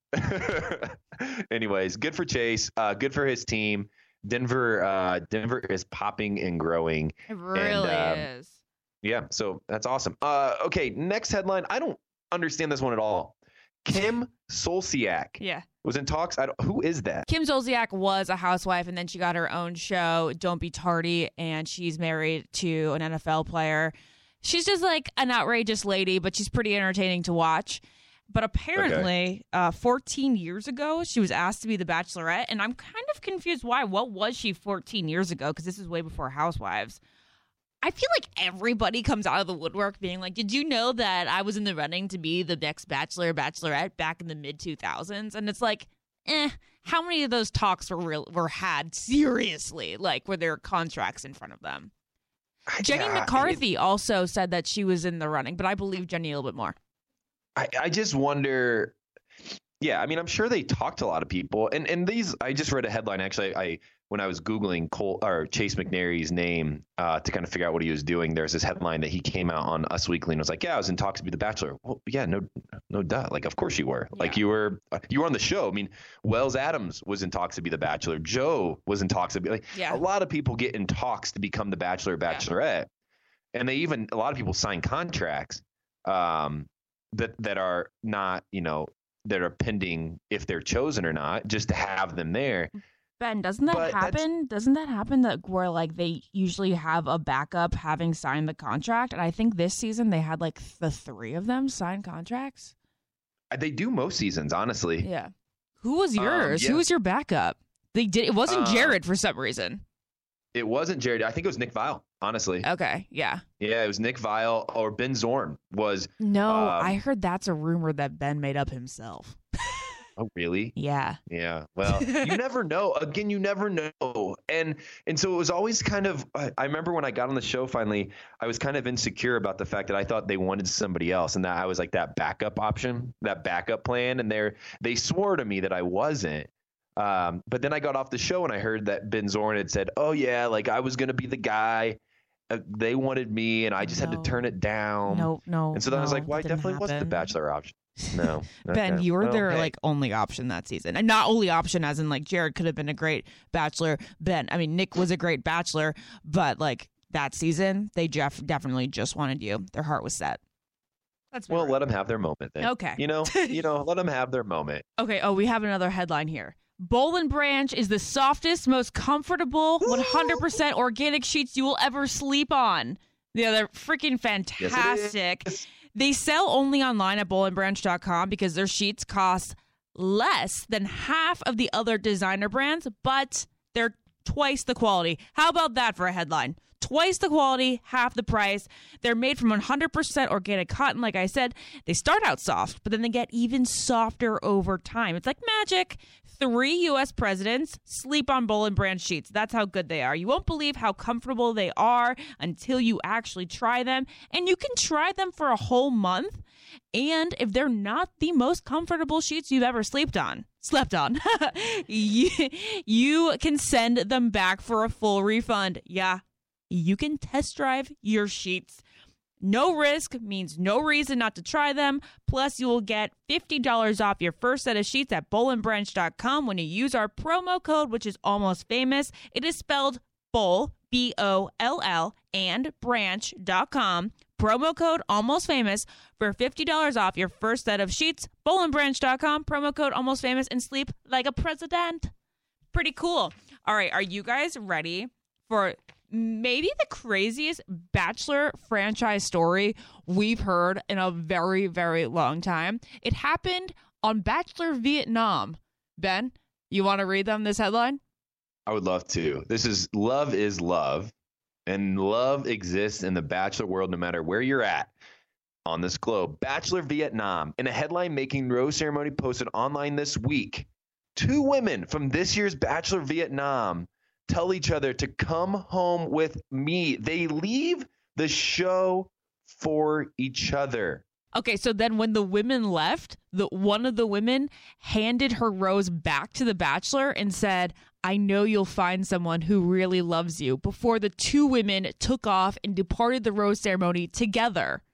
Anyways, good for Chase. Uh, good for his team. Denver, uh, Denver is popping and growing. It really um, is. Yeah, so that's awesome. Uh, okay, next headline. I don't understand this one at all. Kim Solsiak Yeah. was in talks. I don't, who is that? Kim Zolciak was a housewife, and then she got her own show, Don't Be Tardy, and she's married to an N F L player. She's just like an outrageous lady, but she's pretty entertaining to watch. But apparently, uh, fourteen years ago, she was asked to be the Bachelorette, and I'm kind of confused why. What was she fourteen years ago? Because this is way before Housewives. I feel like everybody comes out of the woodwork being like, did you know that I was in the running to be the next Bachelor or Bachelorette back in the mid two thousands? And it's like, eh, how many of those talks were real, were had seriously, like were there contracts in front of them? Jenny Yeah, McCarthy also said that she was in the running, but I believe Jenny a little bit more. I, I just wonder. Yeah, I mean, I'm sure they talked to a lot of people, and and these. I just read a headline actually. I when I was googling Cole or Chase McNary's name uh, to kind of figure out what he was doing. There's this headline that he came out on Us Weekly and was like, "Yeah, I was in talks to be the Bachelor." Well, yeah, no, no duh. Like, of course you were. Like Yeah. you were. You were on the show. I mean, Wells Adams was in talks to be the Bachelor. Joe was in talks to be like. Yeah. A lot of people get in talks to become the Bachelor or Bachelorette, and they even a lot of people sign contracts. Um, that that are not, you know, that are pending if they're chosen or not, just to have them there. Ben, doesn't that But that's- happen? Doesn't that happen that where like they usually have a backup having signed the contract? And I think this season they had like the three of them sign contracts. They do most seasons, honestly. Yeah. Who was Um, yours? yeah. Who was your backup? They did. It wasn't Uh, Jared for some reason. It wasn't Jared. I think it was Nick Vile, honestly. Okay. Yeah. Yeah, it was Nick Vile or Ben Zorn was. No, Um, I heard that's a rumor that Ben made up himself. Oh, really? Yeah. Yeah. Well, you never know. Again, you never know. And and so it was always kind of. I I remember when I got on the show finally, I was kind of insecure about the fact that I thought they wanted somebody else, and that I was like that backup option, that backup plan, and they they swore to me that I wasn't. Um, but then I got off the show and I heard that Ben Zorn had said, "Oh yeah, like I was gonna be the guy. Uh, they wanted me, and I just had No. to turn it down." No, no. And so then I was no, like, "Well, I that didn't definitely wasn't the happen. Bachelor option." No, Ben, Okay. you were Well, their hey. like only option that season, and not only option as in like Jared could have been a great Bachelor. Ben, I mean Nick was a great Bachelor, but like that season, they Jeff definitely just wanted you. Their heart was set. That's Well, let them have their moment then. Okay. You know, you know, let them have their moment. Okay. Oh, we have another headline here. Boll and Branch is the softest, most comfortable, one hundred percent organic sheets you will ever sleep on. Yeah, they're freaking fantastic. is. They sell only online at boll and branch dot com because their sheets cost less than half of the other designer brands, but they're twice the quality. How about that for a headline? Twice the quality, half the price. They're made from one hundred percent organic cotton, like I said. They start out soft, but then they get even softer over time. It's like magic. Three U S presidents sleep on Boll and Branch sheets. That's how good they are. You won't believe how comfortable they are until you actually try them. And you can try them for a whole month. And if they're not the most comfortable sheets you've ever slept on, slept on, you, you can send them back for a full refund. Yeah, you can test drive your sheets. No risk means no reason not to try them. Plus, you will get fifty dollars off your first set of sheets at boll and branch dot com when you use our promo code, which is almost famous. It is spelled Boll, B O L L and branch dot com. Promo code Almost Famous for fifty dollars off your first set of sheets. boll and branch dot com. Promo code Almost Famous and sleep like a president. Pretty cool. All right, are you guys ready for maybe the craziest Bachelor franchise story we've heard in a very, very long time? It happened on Bachelor Vietnam. Ben, you want to read them this headline? I would love to. This is Love is Love, and love exists in the Bachelor world no matter where you're at on this globe. Bachelor Vietnam. In a headline-making rose ceremony posted online this week, two women from this year's Bachelor Vietnam tell each other to come home with me. They leave the show for each other. Okay, so then when the women left, the one of the women handed her rose back to the Bachelor and said, I know you'll find someone who really loves you, before the two women took off and departed the rose ceremony together.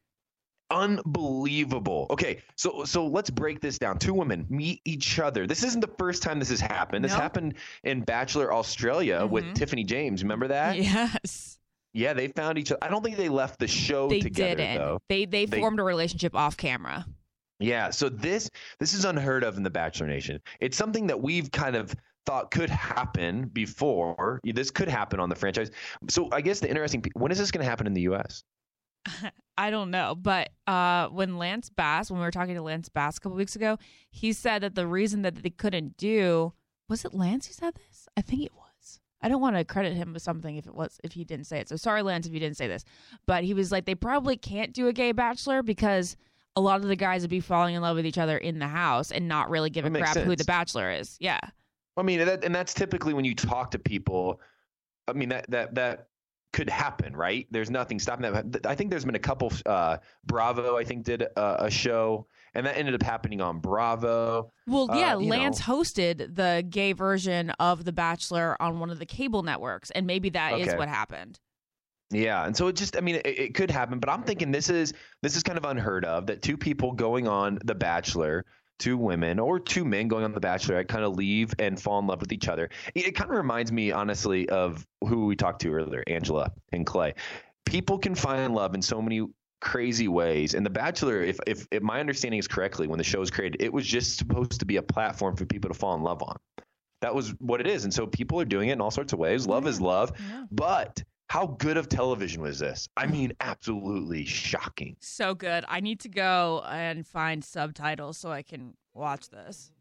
Unbelievable. Okay, so so let's break this down. Two women meet each other. This isn't the first time this has happened. This Nope. happened in Bachelor Australia Mhm. with Tiffany James. Remember that? Yes. Yeah, they found each other. I don't think they left the show They together didn't. though. They, they They- formed a relationship off camera. Yeah, so this this is unheard of in the Bachelor Nation. It's something that we've kind of thought could happen before. This could happen on the franchise. So I guess the interesting pe- when is this going to happen in the U S? I don't know, but uh, when Lance Bass, when we were talking to Lance Bass a couple weeks ago, he said that the reason that they couldn't do, was it Lance who said this? I think it was. I don't want to credit him with something if it was, if he didn't say it. So sorry, Lance, if you didn't say this. But he was like, they probably can't do a gay Bachelor because a lot of the guys would be falling in love with each other in the house and not really give a That makes crap who sense. the Bachelor is. Yeah. I mean, that, and that's typically when you talk to people. I mean, that that that could happen, right? There's nothing stopping that. I think there's been a couple. Uh, Bravo, I think, did a, a show, and that ended up happening on Bravo. Well, Uh, yeah, you Lance know. hosted the gay version of The Bachelor on one of the cable networks, and maybe that is Okay. what happened. Yeah, and so it just, I mean, it, it could happen, but I'm thinking this is this is kind of unheard of, that two people going on The Bachelor, two women or two men going on The Bachelorette, kind of leave and fall in love with each other. It, it kind of reminds me, honestly, of who we talked to earlier, Angela and Clay. People can find love in so many crazy ways, and The Bachelor, if, if if my understanding is correctly, when the show was created, it was just supposed to be a platform for people to fall in love on. That was what it is, and so people are doing it in all sorts of ways. Love is love, Yeah. but how good of television was this? I mean, absolutely shocking. So good. I need to go and find subtitles so I can watch this.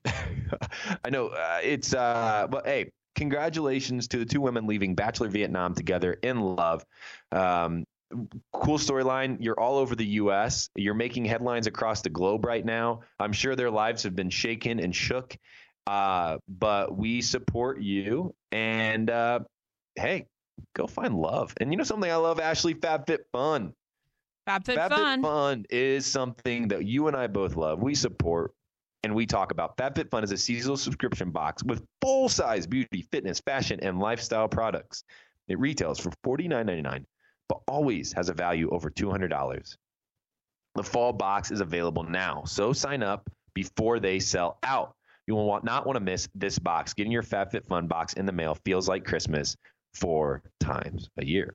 I know uh, it's, uh, but hey, congratulations to the two women leaving Bachelor Vietnam together in love. Um, cool storyline. You're all over the U S. You're making headlines across the globe right now. I'm sure their lives have been shaken and shook, uh, but we support you. And uh, hey, go find love. And you know something I love, Ashley? FabFitFun. FabFitFun. FabFitFun is something that you and I both love. We support and we talk about. FabFitFun is a seasonal subscription box with full-size beauty, fitness, fashion, and lifestyle products. It retails for forty-nine ninety-nine, but always has a value over two hundred dollars. The fall box is available now, so sign up before they sell out. You will want, not want to miss this box. Getting your FabFitFun box in the mail feels like Christmas four times a year.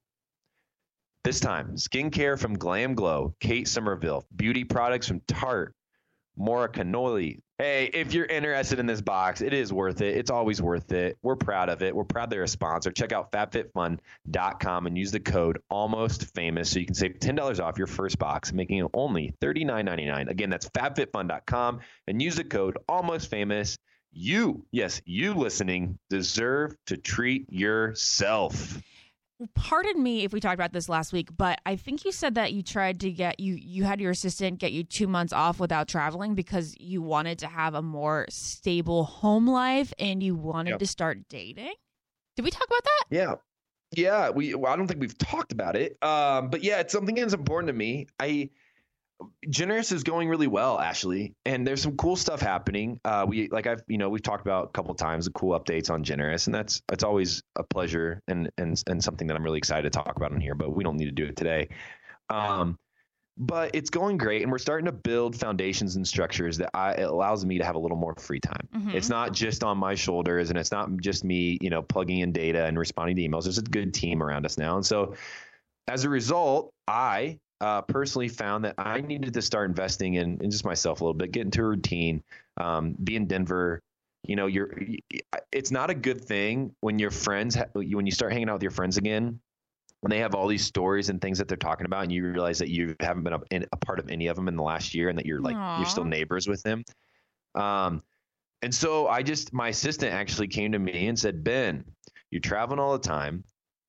This time, skincare from Glam Glow, Kate Somerville, beauty products from Tarte, Maura Cannoli. Hey, if you're interested in this box, it is worth it. It's always worth it. We're proud of it. We're proud they're a sponsor. Check out fab fit fun dot com and use the code ALMOSTFAMOUS so you can save ten dollars off your first box, making it only thirty-nine ninety-nine. Again, that's fab fit fun dot com and use the code ALMOSTFAMOUS. You, yes, you listening, deserve to treat yourself. Pardon me if we talked about this last week, but I think you said that you tried to get you you had your assistant get you two months off without traveling because you wanted to have a more stable home life and you wanted Yep. to start dating. Did we talk about that? Yeah. Yeah, we well, I don't think we've talked about it. Um, but yeah, it's something that's important to me. I Generous is going really well, Ashley, and there's some cool stuff happening. Uh, we like I've you know we've talked about a couple times the cool updates on Generous, and that's it's always a pleasure and and and something that I'm really excited to talk about on here. But we don't need to do it today. Um, but it's going great, and we're starting to build foundations and structures that I, it allows me to have a little more free time. Mm-hmm. It's not just on my shoulders, and it's not just me, you know, plugging in data and responding to emails. There's a good team around us now. And so as a result, I uh, personally found that I needed to start investing in, in just myself a little bit, get into a routine, um, be in Denver. You know, you're, it's not a good thing when your friends, ha- when you start hanging out with your friends again, when they have all these stories and things that they're talking about, and you realize that you haven't been a, in, a part of any of them in the last year, and that you're like, Aww. you're still neighbors with them. Um, and so I just, my assistant actually came to me and said, Ben, you're traveling all the time.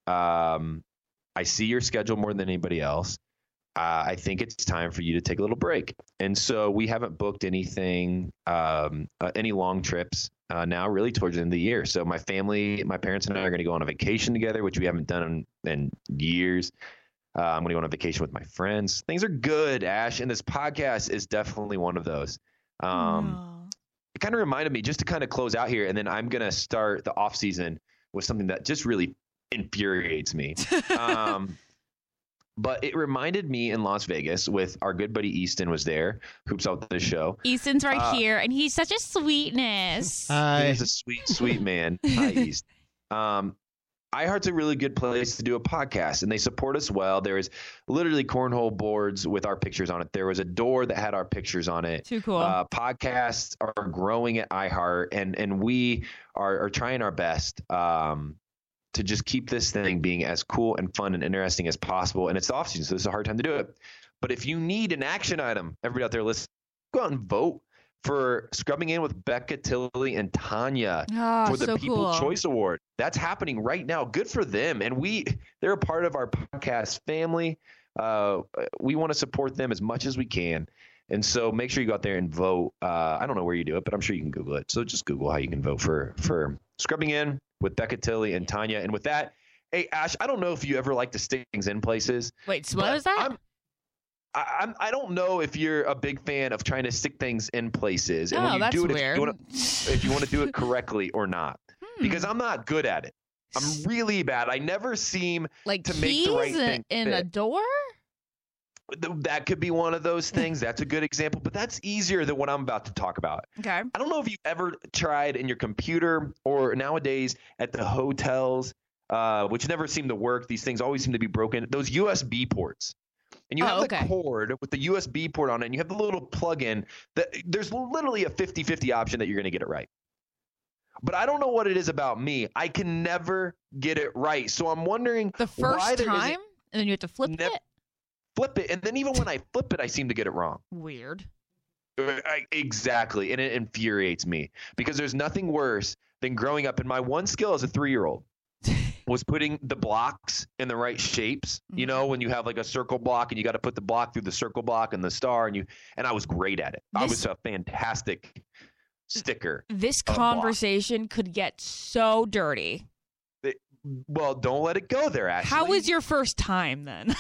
Um, I see your schedule more than anybody else. Uh, I think it's time for you to take a little break. And so we haven't booked anything, um, uh, any long trips uh, now really towards the end of the year. So my family, my parents and I are going to go on a vacation together, which we haven't done in, in years. Uh, I'm going to go on a vacation with my friends. Things are good, Ash. And this podcast is definitely one of those. Um, Oh. It kind of reminded me, just to kind of close out here, and then I'm going to start the off season with something that just really infuriates me. Um, But it reminded me in Las Vegas with our good buddy Easton was there, hoops out the show. Easton's right Uh, here, and he's such a sweetness. Hi. He's a sweet, sweet man. Hi, East. Um, iHeart's a really good place to do a podcast, and they support us well. There's literally cornhole boards with our pictures on it. There was a door that had our pictures on it. Too cool. Uh, podcasts are growing at iHeart, and and we are, are trying our best um, to just keep this thing being as cool and fun and interesting as possible. And it's the off season, so it's a hard time to do it. But if you need an action item, everybody out there listen, go out and vote for Scrubbing In with Becca Tilley and Tanya Oh, for the so People cool. Choice Award. That's happening right now. Good for them. And we, they're a part of our podcast family. Uh, we want to support them as much as we can. And so make sure you go out there and vote. Uh, I don't know where you do it, but I'm sure you can Google it. So just Google how you can vote for, for Scrubbing In with Becca Tilley and Tanya. And with that, hey, Ash, I don't know if you ever like to stick things in places. Wait, so what but was that? I'm, I, I'm, I don't know if you're a big fan of trying to stick things in places. And Oh, when you that's do it, if weird. you, wanna, if you want to do it correctly or not. Hmm. Because I'm not good at it. I'm really bad. I never seem like to keys make the right in, thing in a fit. door? That could be one of those things. That's a good example, but that's easier than what I'm about to talk about. Okay. I don't know if you've ever tried in your computer or nowadays at the hotels, uh, which never seem to work. These things always seem to be broken. Those U S B ports. And you Oh, have okay. the cord with the U S B port on it, and you have the little plug-in. That, there's literally a fifty-fifty option that you're going to get it right. But I don't know what it is about me. I can never get it right. So I'm wondering The why first there isn't- time, and then you have to flip Nev- it? flip it. And then even when I flip it, I seem to get it wrong. Weird. I, exactly. And it infuriates me because there's nothing worse than growing up. And my one skill as a three-year-old was putting the blocks in the right shapes. You know, when you have like a circle block and you got to put the block through the circle block and the star, and you and I was great at it. I This- was a fantastic sticker. This block. conversation could get so dirty. Well, don't let it go there, Ashley. How was your first time then?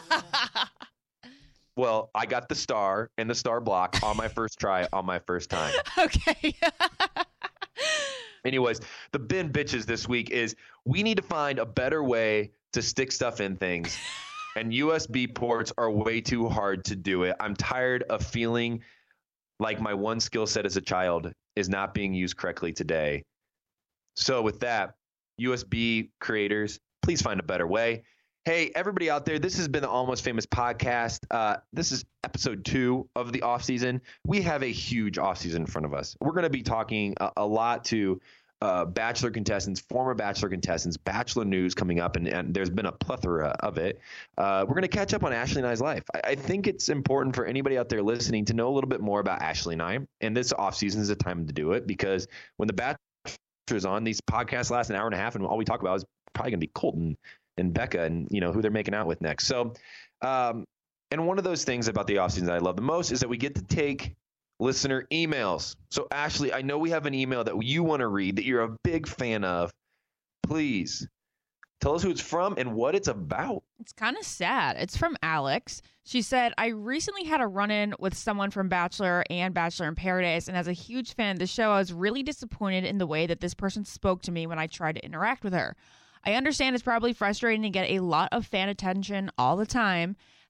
Well, I got the star and the star block on my first try on my first time. Okay. Anyways, the bin bitches this week is we need to find a better way to stick stuff in things. And U S B ports are way too hard to do it. I'm tired of feeling like my one skill set as a child is not being used correctly today. So with that, U S B creators, please find a better way. Hey, everybody out there, this has been the Almost Famous podcast. Uh, this is episode two of the off season. We have a huge off season in front of us. We're going to be talking a, a lot to uh, Bachelor contestants, former Bachelor contestants, Bachelor news coming up, and, and there's been a plethora of it. Uh, we're going to catch up on Ashley and I's life. I, I think it's important for anybody out there listening to know a little bit more about Ashley and I, and this off season is a time to do it because when the Bachelor is on, these podcasts last an hour and a half, and all we talk about is probably going to be Colton and Becca and, you know, who they're making out with next. So, um, and one of those things about the offseason that I love the most is that we get to take listener emails. So, Ashley, I know we have an email that you want to read that you're a big fan of. Please tell us who it's from and what it's about. It's kind of sad. It's from Alex. She said, I recently had a run-in with someone from Bachelor and Bachelor in Paradise, and as a huge fan of the show, I was really disappointed in the way that this person spoke to me when I tried to interact with her. I understand it's probably frustrating to get a lot of fan attention all the time.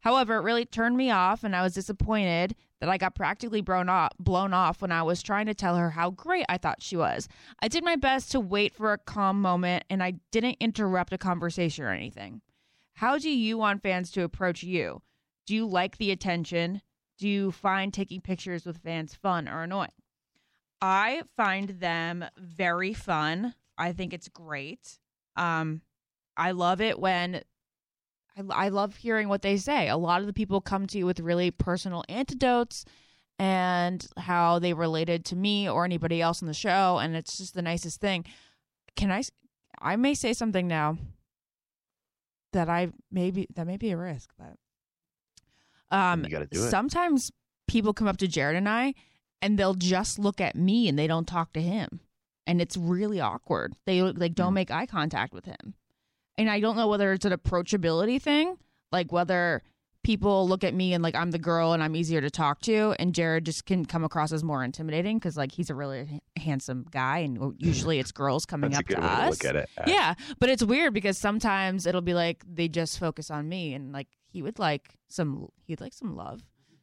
However, it really turned me off, and I was disappointed that I got practically blown off, blown off when I was trying to tell her how great I thought she was. I did my best to wait for a calm moment, and I didn't interrupt a conversation or anything. How do you want fans to approach you? Do you like the attention? Do you find taking pictures with fans fun or annoying? I find them very fun. I think it's great. Um, I love it when I, I love hearing what they say. A lot of the people come to you with really personal anecdotes and how they related to me or anybody else on the show, and it's just the nicest thing. Can I? I may say something now that I maybe that may be a risk, but um, you gotta do it. Sometimes people come up to Jared and I, and they'll just look at me and they don't talk to him, and it's really awkward. They like don't mm. make eye contact with him. And I don't know whether it's an approachability thing, like whether people look at me and like I'm the girl and I'm easier to talk to, and Jared just can come across as more intimidating because like he's a really handsome guy, and usually it's girls coming That's up a good to way us. To look at it. Yeah, but it's weird because sometimes it'll be like they just focus on me, and like he would like some, he'd like some love.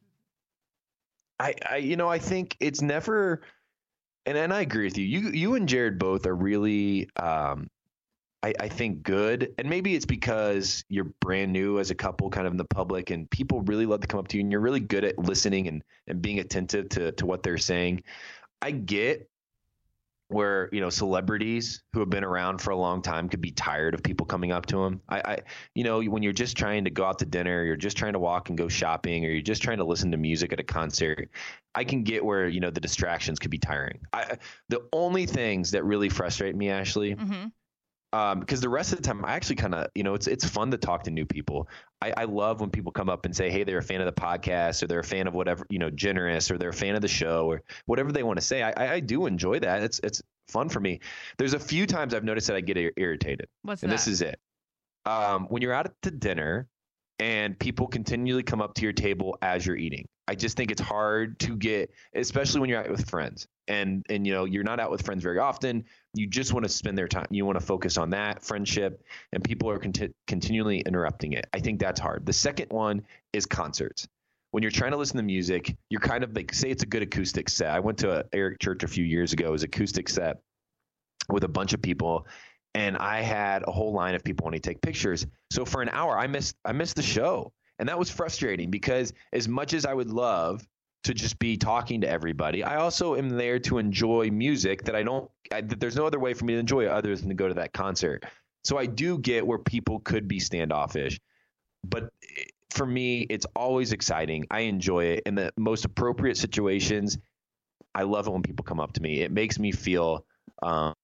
I, I you know, I think it's never, and and I agree with you. You you and Jared both are really. Um, I, I think good, and maybe it's because you're brand new as a couple kind of in the public, and people really love to come up to you, and you're really good at listening and, and being attentive to, to what they're saying. I get where, you know, celebrities who have been around for a long time could be tired of people coming up to them. I, I you know, when you're just trying to go out to dinner, you're just trying to walk and go shopping, or you're just trying to listen to music at a concert, I can get where, you know, the distractions could be tiring. I, the only things that really frustrate me, Ashley, mm-hmm. Um, because the rest of the time, I actually kind of, you know, it's it's fun to talk to new people. I, I love when people come up and say, hey, they're a fan of the podcast, or they're a fan of whatever, you know, Generous, or they're a fan of the show, or whatever they want to say. I, I do enjoy that. It's it's fun for me. There's a few times I've noticed that I get irritated. What's and that? This is it. Um, when you're out to dinner and people continually come up to your table as you're eating. I just think it's hard to get, especially when you're out with friends. And, and you know, you're not out with friends very often. You just want to spend their time. You want to focus on that friendship, and people are conti- continually interrupting it. I think that's hard. The second one is concerts. When you're trying to listen to music, you're kind of like, say it's a good acoustic set. I went to a Eric Church a few years ago. It was an acoustic set with a bunch of people, and I had a whole line of people wanting to take pictures. So for an hour, I missed I missed the show. And that was frustrating because as much as I would love to just be talking to everybody, I also am there to enjoy music that I don't, I, that there's no other way for me to enjoy it other than to go to that concert. So I do get where people could be standoffish, but for me, it's always exciting. I enjoy it. In the most appropriate situations, I love it when people come up to me. It makes me feel, um,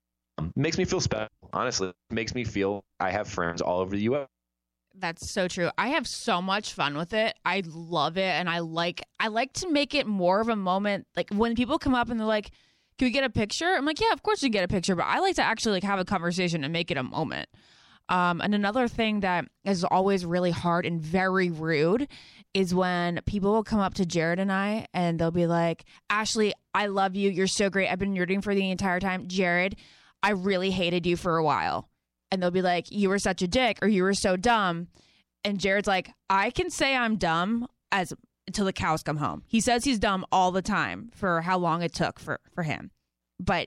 makes me feel special. Honestly, it makes me feel I have friends all over the U S That's so true. I have so much fun with it. I love it, and I like I like to make it more of a moment. Like when people come up and they're like, "Can we get a picture?" I'm like, "Yeah, of course you get a picture," but I like to actually like have a conversation and make it a moment. Um, and another thing that is always really hard and very rude is when people will come up to Jared and I and they'll be like, "Ashley, I love you. You're so great. I've been rooting for you the entire time. Jared, I really hated you for a while." And they'll be like, "You were such a dick," or "You were so dumb." And Jared's like, "I can say I'm dumb as until the cows come home." He says he's dumb all the time for how long it took for, for him. But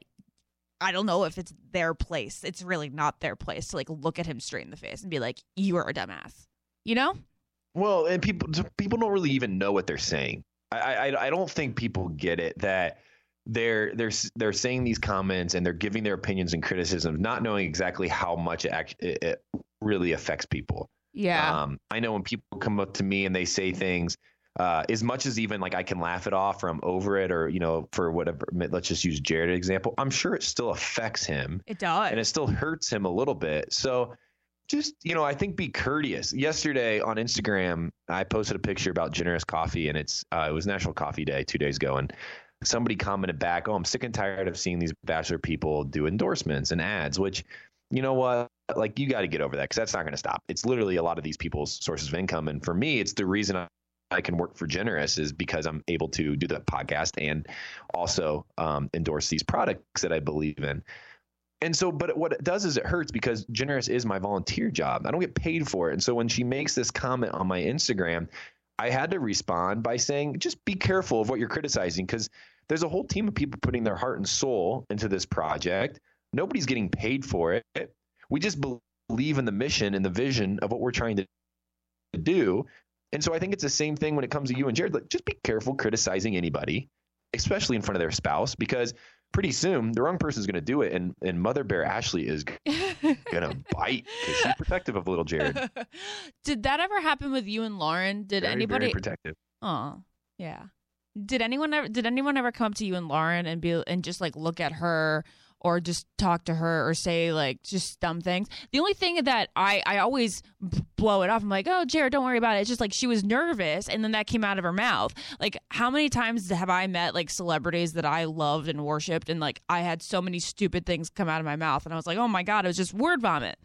I don't know if it's their place. It's really not their place to like look at him straight in the face and be like, "You are a dumbass." You know? Well, and people people don't really even know what they're saying. I I, I don't think people get it that they're they're they're saying these comments and they're giving their opinions and criticisms, not knowing exactly how much it, act, it, it really affects people. Yeah. Um, I know when people come up to me and they say things, uh, as much as even like I can laugh it off or I'm over it, or, you know, for whatever, let's just use Jared example. I'm sure it still affects him. It does. And it still hurts him a little bit. So just, you know, I think be courteous. Yesterday on Instagram, I posted a picture about Generous Coffee, and it's uh, it was National Coffee Day two days ago. And somebody commented back, "Oh, I'm sick and tired of seeing these Bachelor people do endorsements and ads," which, you know what, like you got to get over that, because that's not going to stop. It's literally a lot of these people's sources of income. And for me, it's the reason I, I can work for Generous is because I'm able to do the podcast and also um, endorse these products that I believe in. And so, but what it does is it hurts because Generous is my volunteer job. I don't get paid for it. And so when she makes this comment on my Instagram, I had to respond by saying, just be careful of what you're criticizing, because there's a whole team of people putting their heart and soul into this project. Nobody's getting paid for it. We just believe in the mission and the vision of what we're trying to do. And so I think it's the same thing when it comes to you and Jared. Like, just be careful criticizing anybody, especially in front of their spouse, because pretty soon the wrong person is going to do it. And, and Mother Bear Ashley is going to bite because she's protective of little Jared. Did that ever happen with you and Lauren? Did Very, anybody? Very protective. Oh, yeah. Did anyone ever? Did anyone ever come up to you and Lauren and be and just like look at her, or just talk to her, or say like just dumb things? The only thing that I I always blow it off. I'm like, oh, Jared, don't worry about it. It's just like she was nervous, and then that came out of her mouth. Like, how many times have I met like celebrities that I loved and worshipped, and like I had so many stupid things come out of my mouth, and I was like, oh my god, it was just word vomit.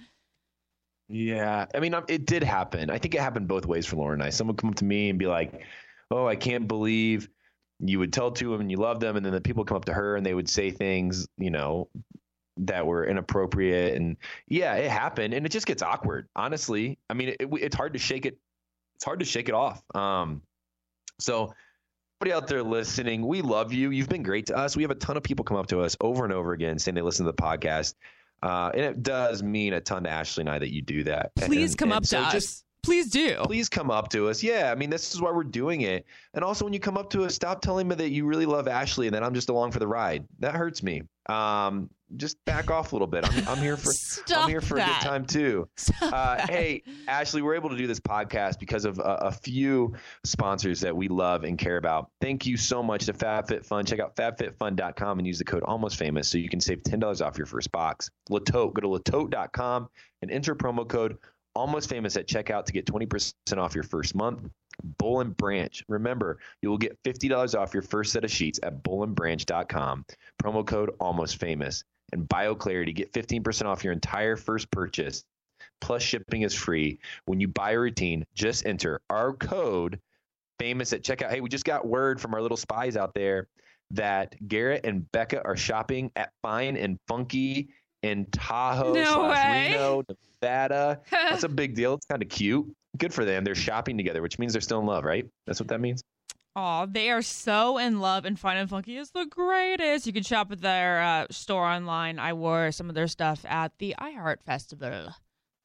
Yeah, I mean, it did happen. I think it happened both ways for Lauren and I. Someone would come up to me and be like, oh, I can't believe you would tell to them and you love them. And then the people come up to her and they would say things, you know, that were inappropriate. And yeah, it happened. And it just gets awkward, honestly. I mean, it, it, it's hard to shake it. It's hard to shake it off. Um, so everybody out there listening, we love you. You've been great to us. We have a ton of people come up to us over and over again saying they listen to the podcast. Uh, and it does mean a ton to Ashley and I that you do that. Please and, come and up so to us. Just, Please do. Please come up to us. Yeah, I mean, this is why we're doing it. And also, when you come up to us, stop telling me that you really love Ashley and that I'm just along for the ride. That hurts me. Um, just back off a little bit. I'm, I'm here for Stop I'm here for that. a good time too. Uh, hey, Ashley, we're able to do this podcast because of a, a few sponsors that we love and care about. Thank you so much to FabFitFun. Check out fab fit fun dot com and use the code Almost Famous so you can save ten dollars off your first box. Latote, go to latote dot com and enter promo code Almost Famous at checkout to get twenty percent off your first month. Boll and Branch. Remember, you will get fifty dollars off your first set of sheets at boll and branch dot com. Promo code Almost Famous. And BioClarity, get fifteen percent off your entire first purchase. Plus shipping is free. When you buy a routine, just enter our code FAMOUS at checkout. Hey, we just got word from our little spies out there that Garrett and Becca are shopping at Fine and Funky in Tahoe No slash way. Reno, Nevada. That's a big deal. It's kind of cute. Good for them. They're shopping together, which means they're still in love, right? That's what that means. Oh, they are so in love, and Fine and Funky is the greatest. You can shop at their uh, store online. I wore some of their stuff at the iHeart Festival.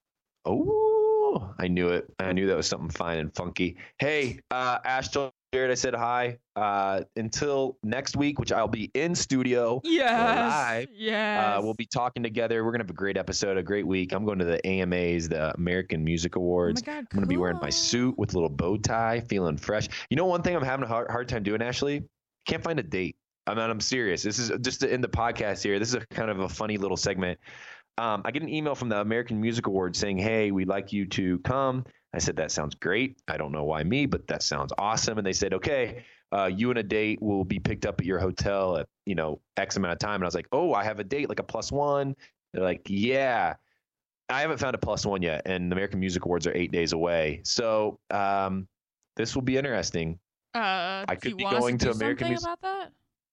Oh, I knew it. I knew that was something fine and funky. Hey, uh, Ash told Jared I said hi. Uh, until next week, which I'll be in studio. Yes. Live. Yes. Uh, we'll be talking together. We're going to have a great episode, a great week. I'm going to the A M As, the American Music Awards. Oh my God, I'm going to be wearing my cool. suit with a little bow tie, feeling fresh. You know, one thing I'm having a hard, hard time doing, Ashley? Can't find a date. I mean, I'm serious. This is just to end the podcast here. This is a kind of a funny little segment. Um, I get an email from the American Music Awards saying, hey, we'd like you to come. I said, that sounds great. I don't know why me, but that sounds awesome. And they said, okay, uh, you and a date will be picked up at your hotel at, you know, X amount of time. And I was like, oh, I have a date, like a plus one. They're like, yeah. I haven't found a plus one yet. And the American Music Awards are eight days away. So um, this will be interesting. Uh, I do could you be want us going to, to do American something Music- about that?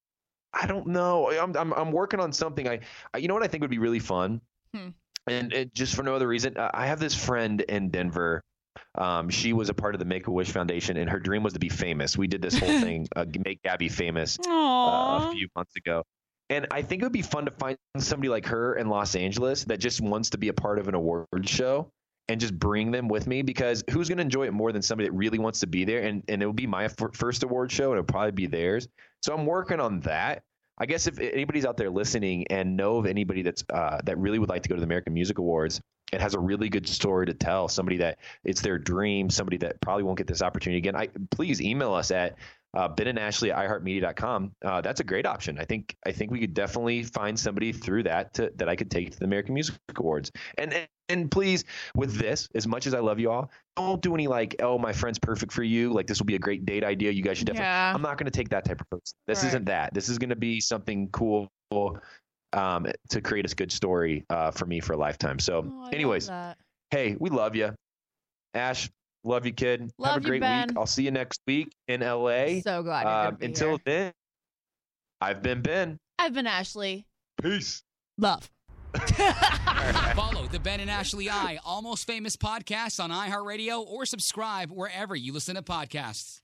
I don't know. I'm, I'm, I'm working on something. I, I, you know what I think would be really fun? Hmm. And it, just for no other reason, uh, I have this friend in Denver. Um, she was a part of the Make-A-Wish Foundation, and her dream was to be famous. We did this whole thing, uh, Make Gabby Famous, uh, Aww. a few months ago. And I think it would be fun to find somebody like her in Los Angeles that just wants to be a part of an award show and just bring them with me, because who's going to enjoy it more than somebody that really wants to be there? And, and it will be my f- first award show, and it'll probably be theirs. So I'm working on that. I guess if anybody's out there listening and know of anybody that's uh, that really would like to go to the American Music Awards and has a really good story to tell, somebody that it's their dream, somebody that probably won't get this opportunity again, I please email us at uh, Ben and Ashley at i heart media dot com. Uh, that's a great option. I think I think we could definitely find somebody through that to, that I could take to the American Music Awards. And, and and please, with this, as much as I love you all, don't do any like, oh, my friend's perfect for you. Like, this will be a great date idea. You guys should definitely. Yeah. I'm not going to take that type of person. This Right. isn't that. This is going to be something cool um, to create a good story uh, for me for a lifetime. So, Oh, I love anyways, that. hey, we love you. Ash, love you, kid. Love Have a you, great Ben. week. I'll see you next week in L A. So glad you're Um, gonna be until here. then, I've been Ben. I've been Ashley. Peace. Love. Follow the Ben and Ashley I Almost Famous podcast on iHeartRadio or subscribe wherever you listen to podcasts.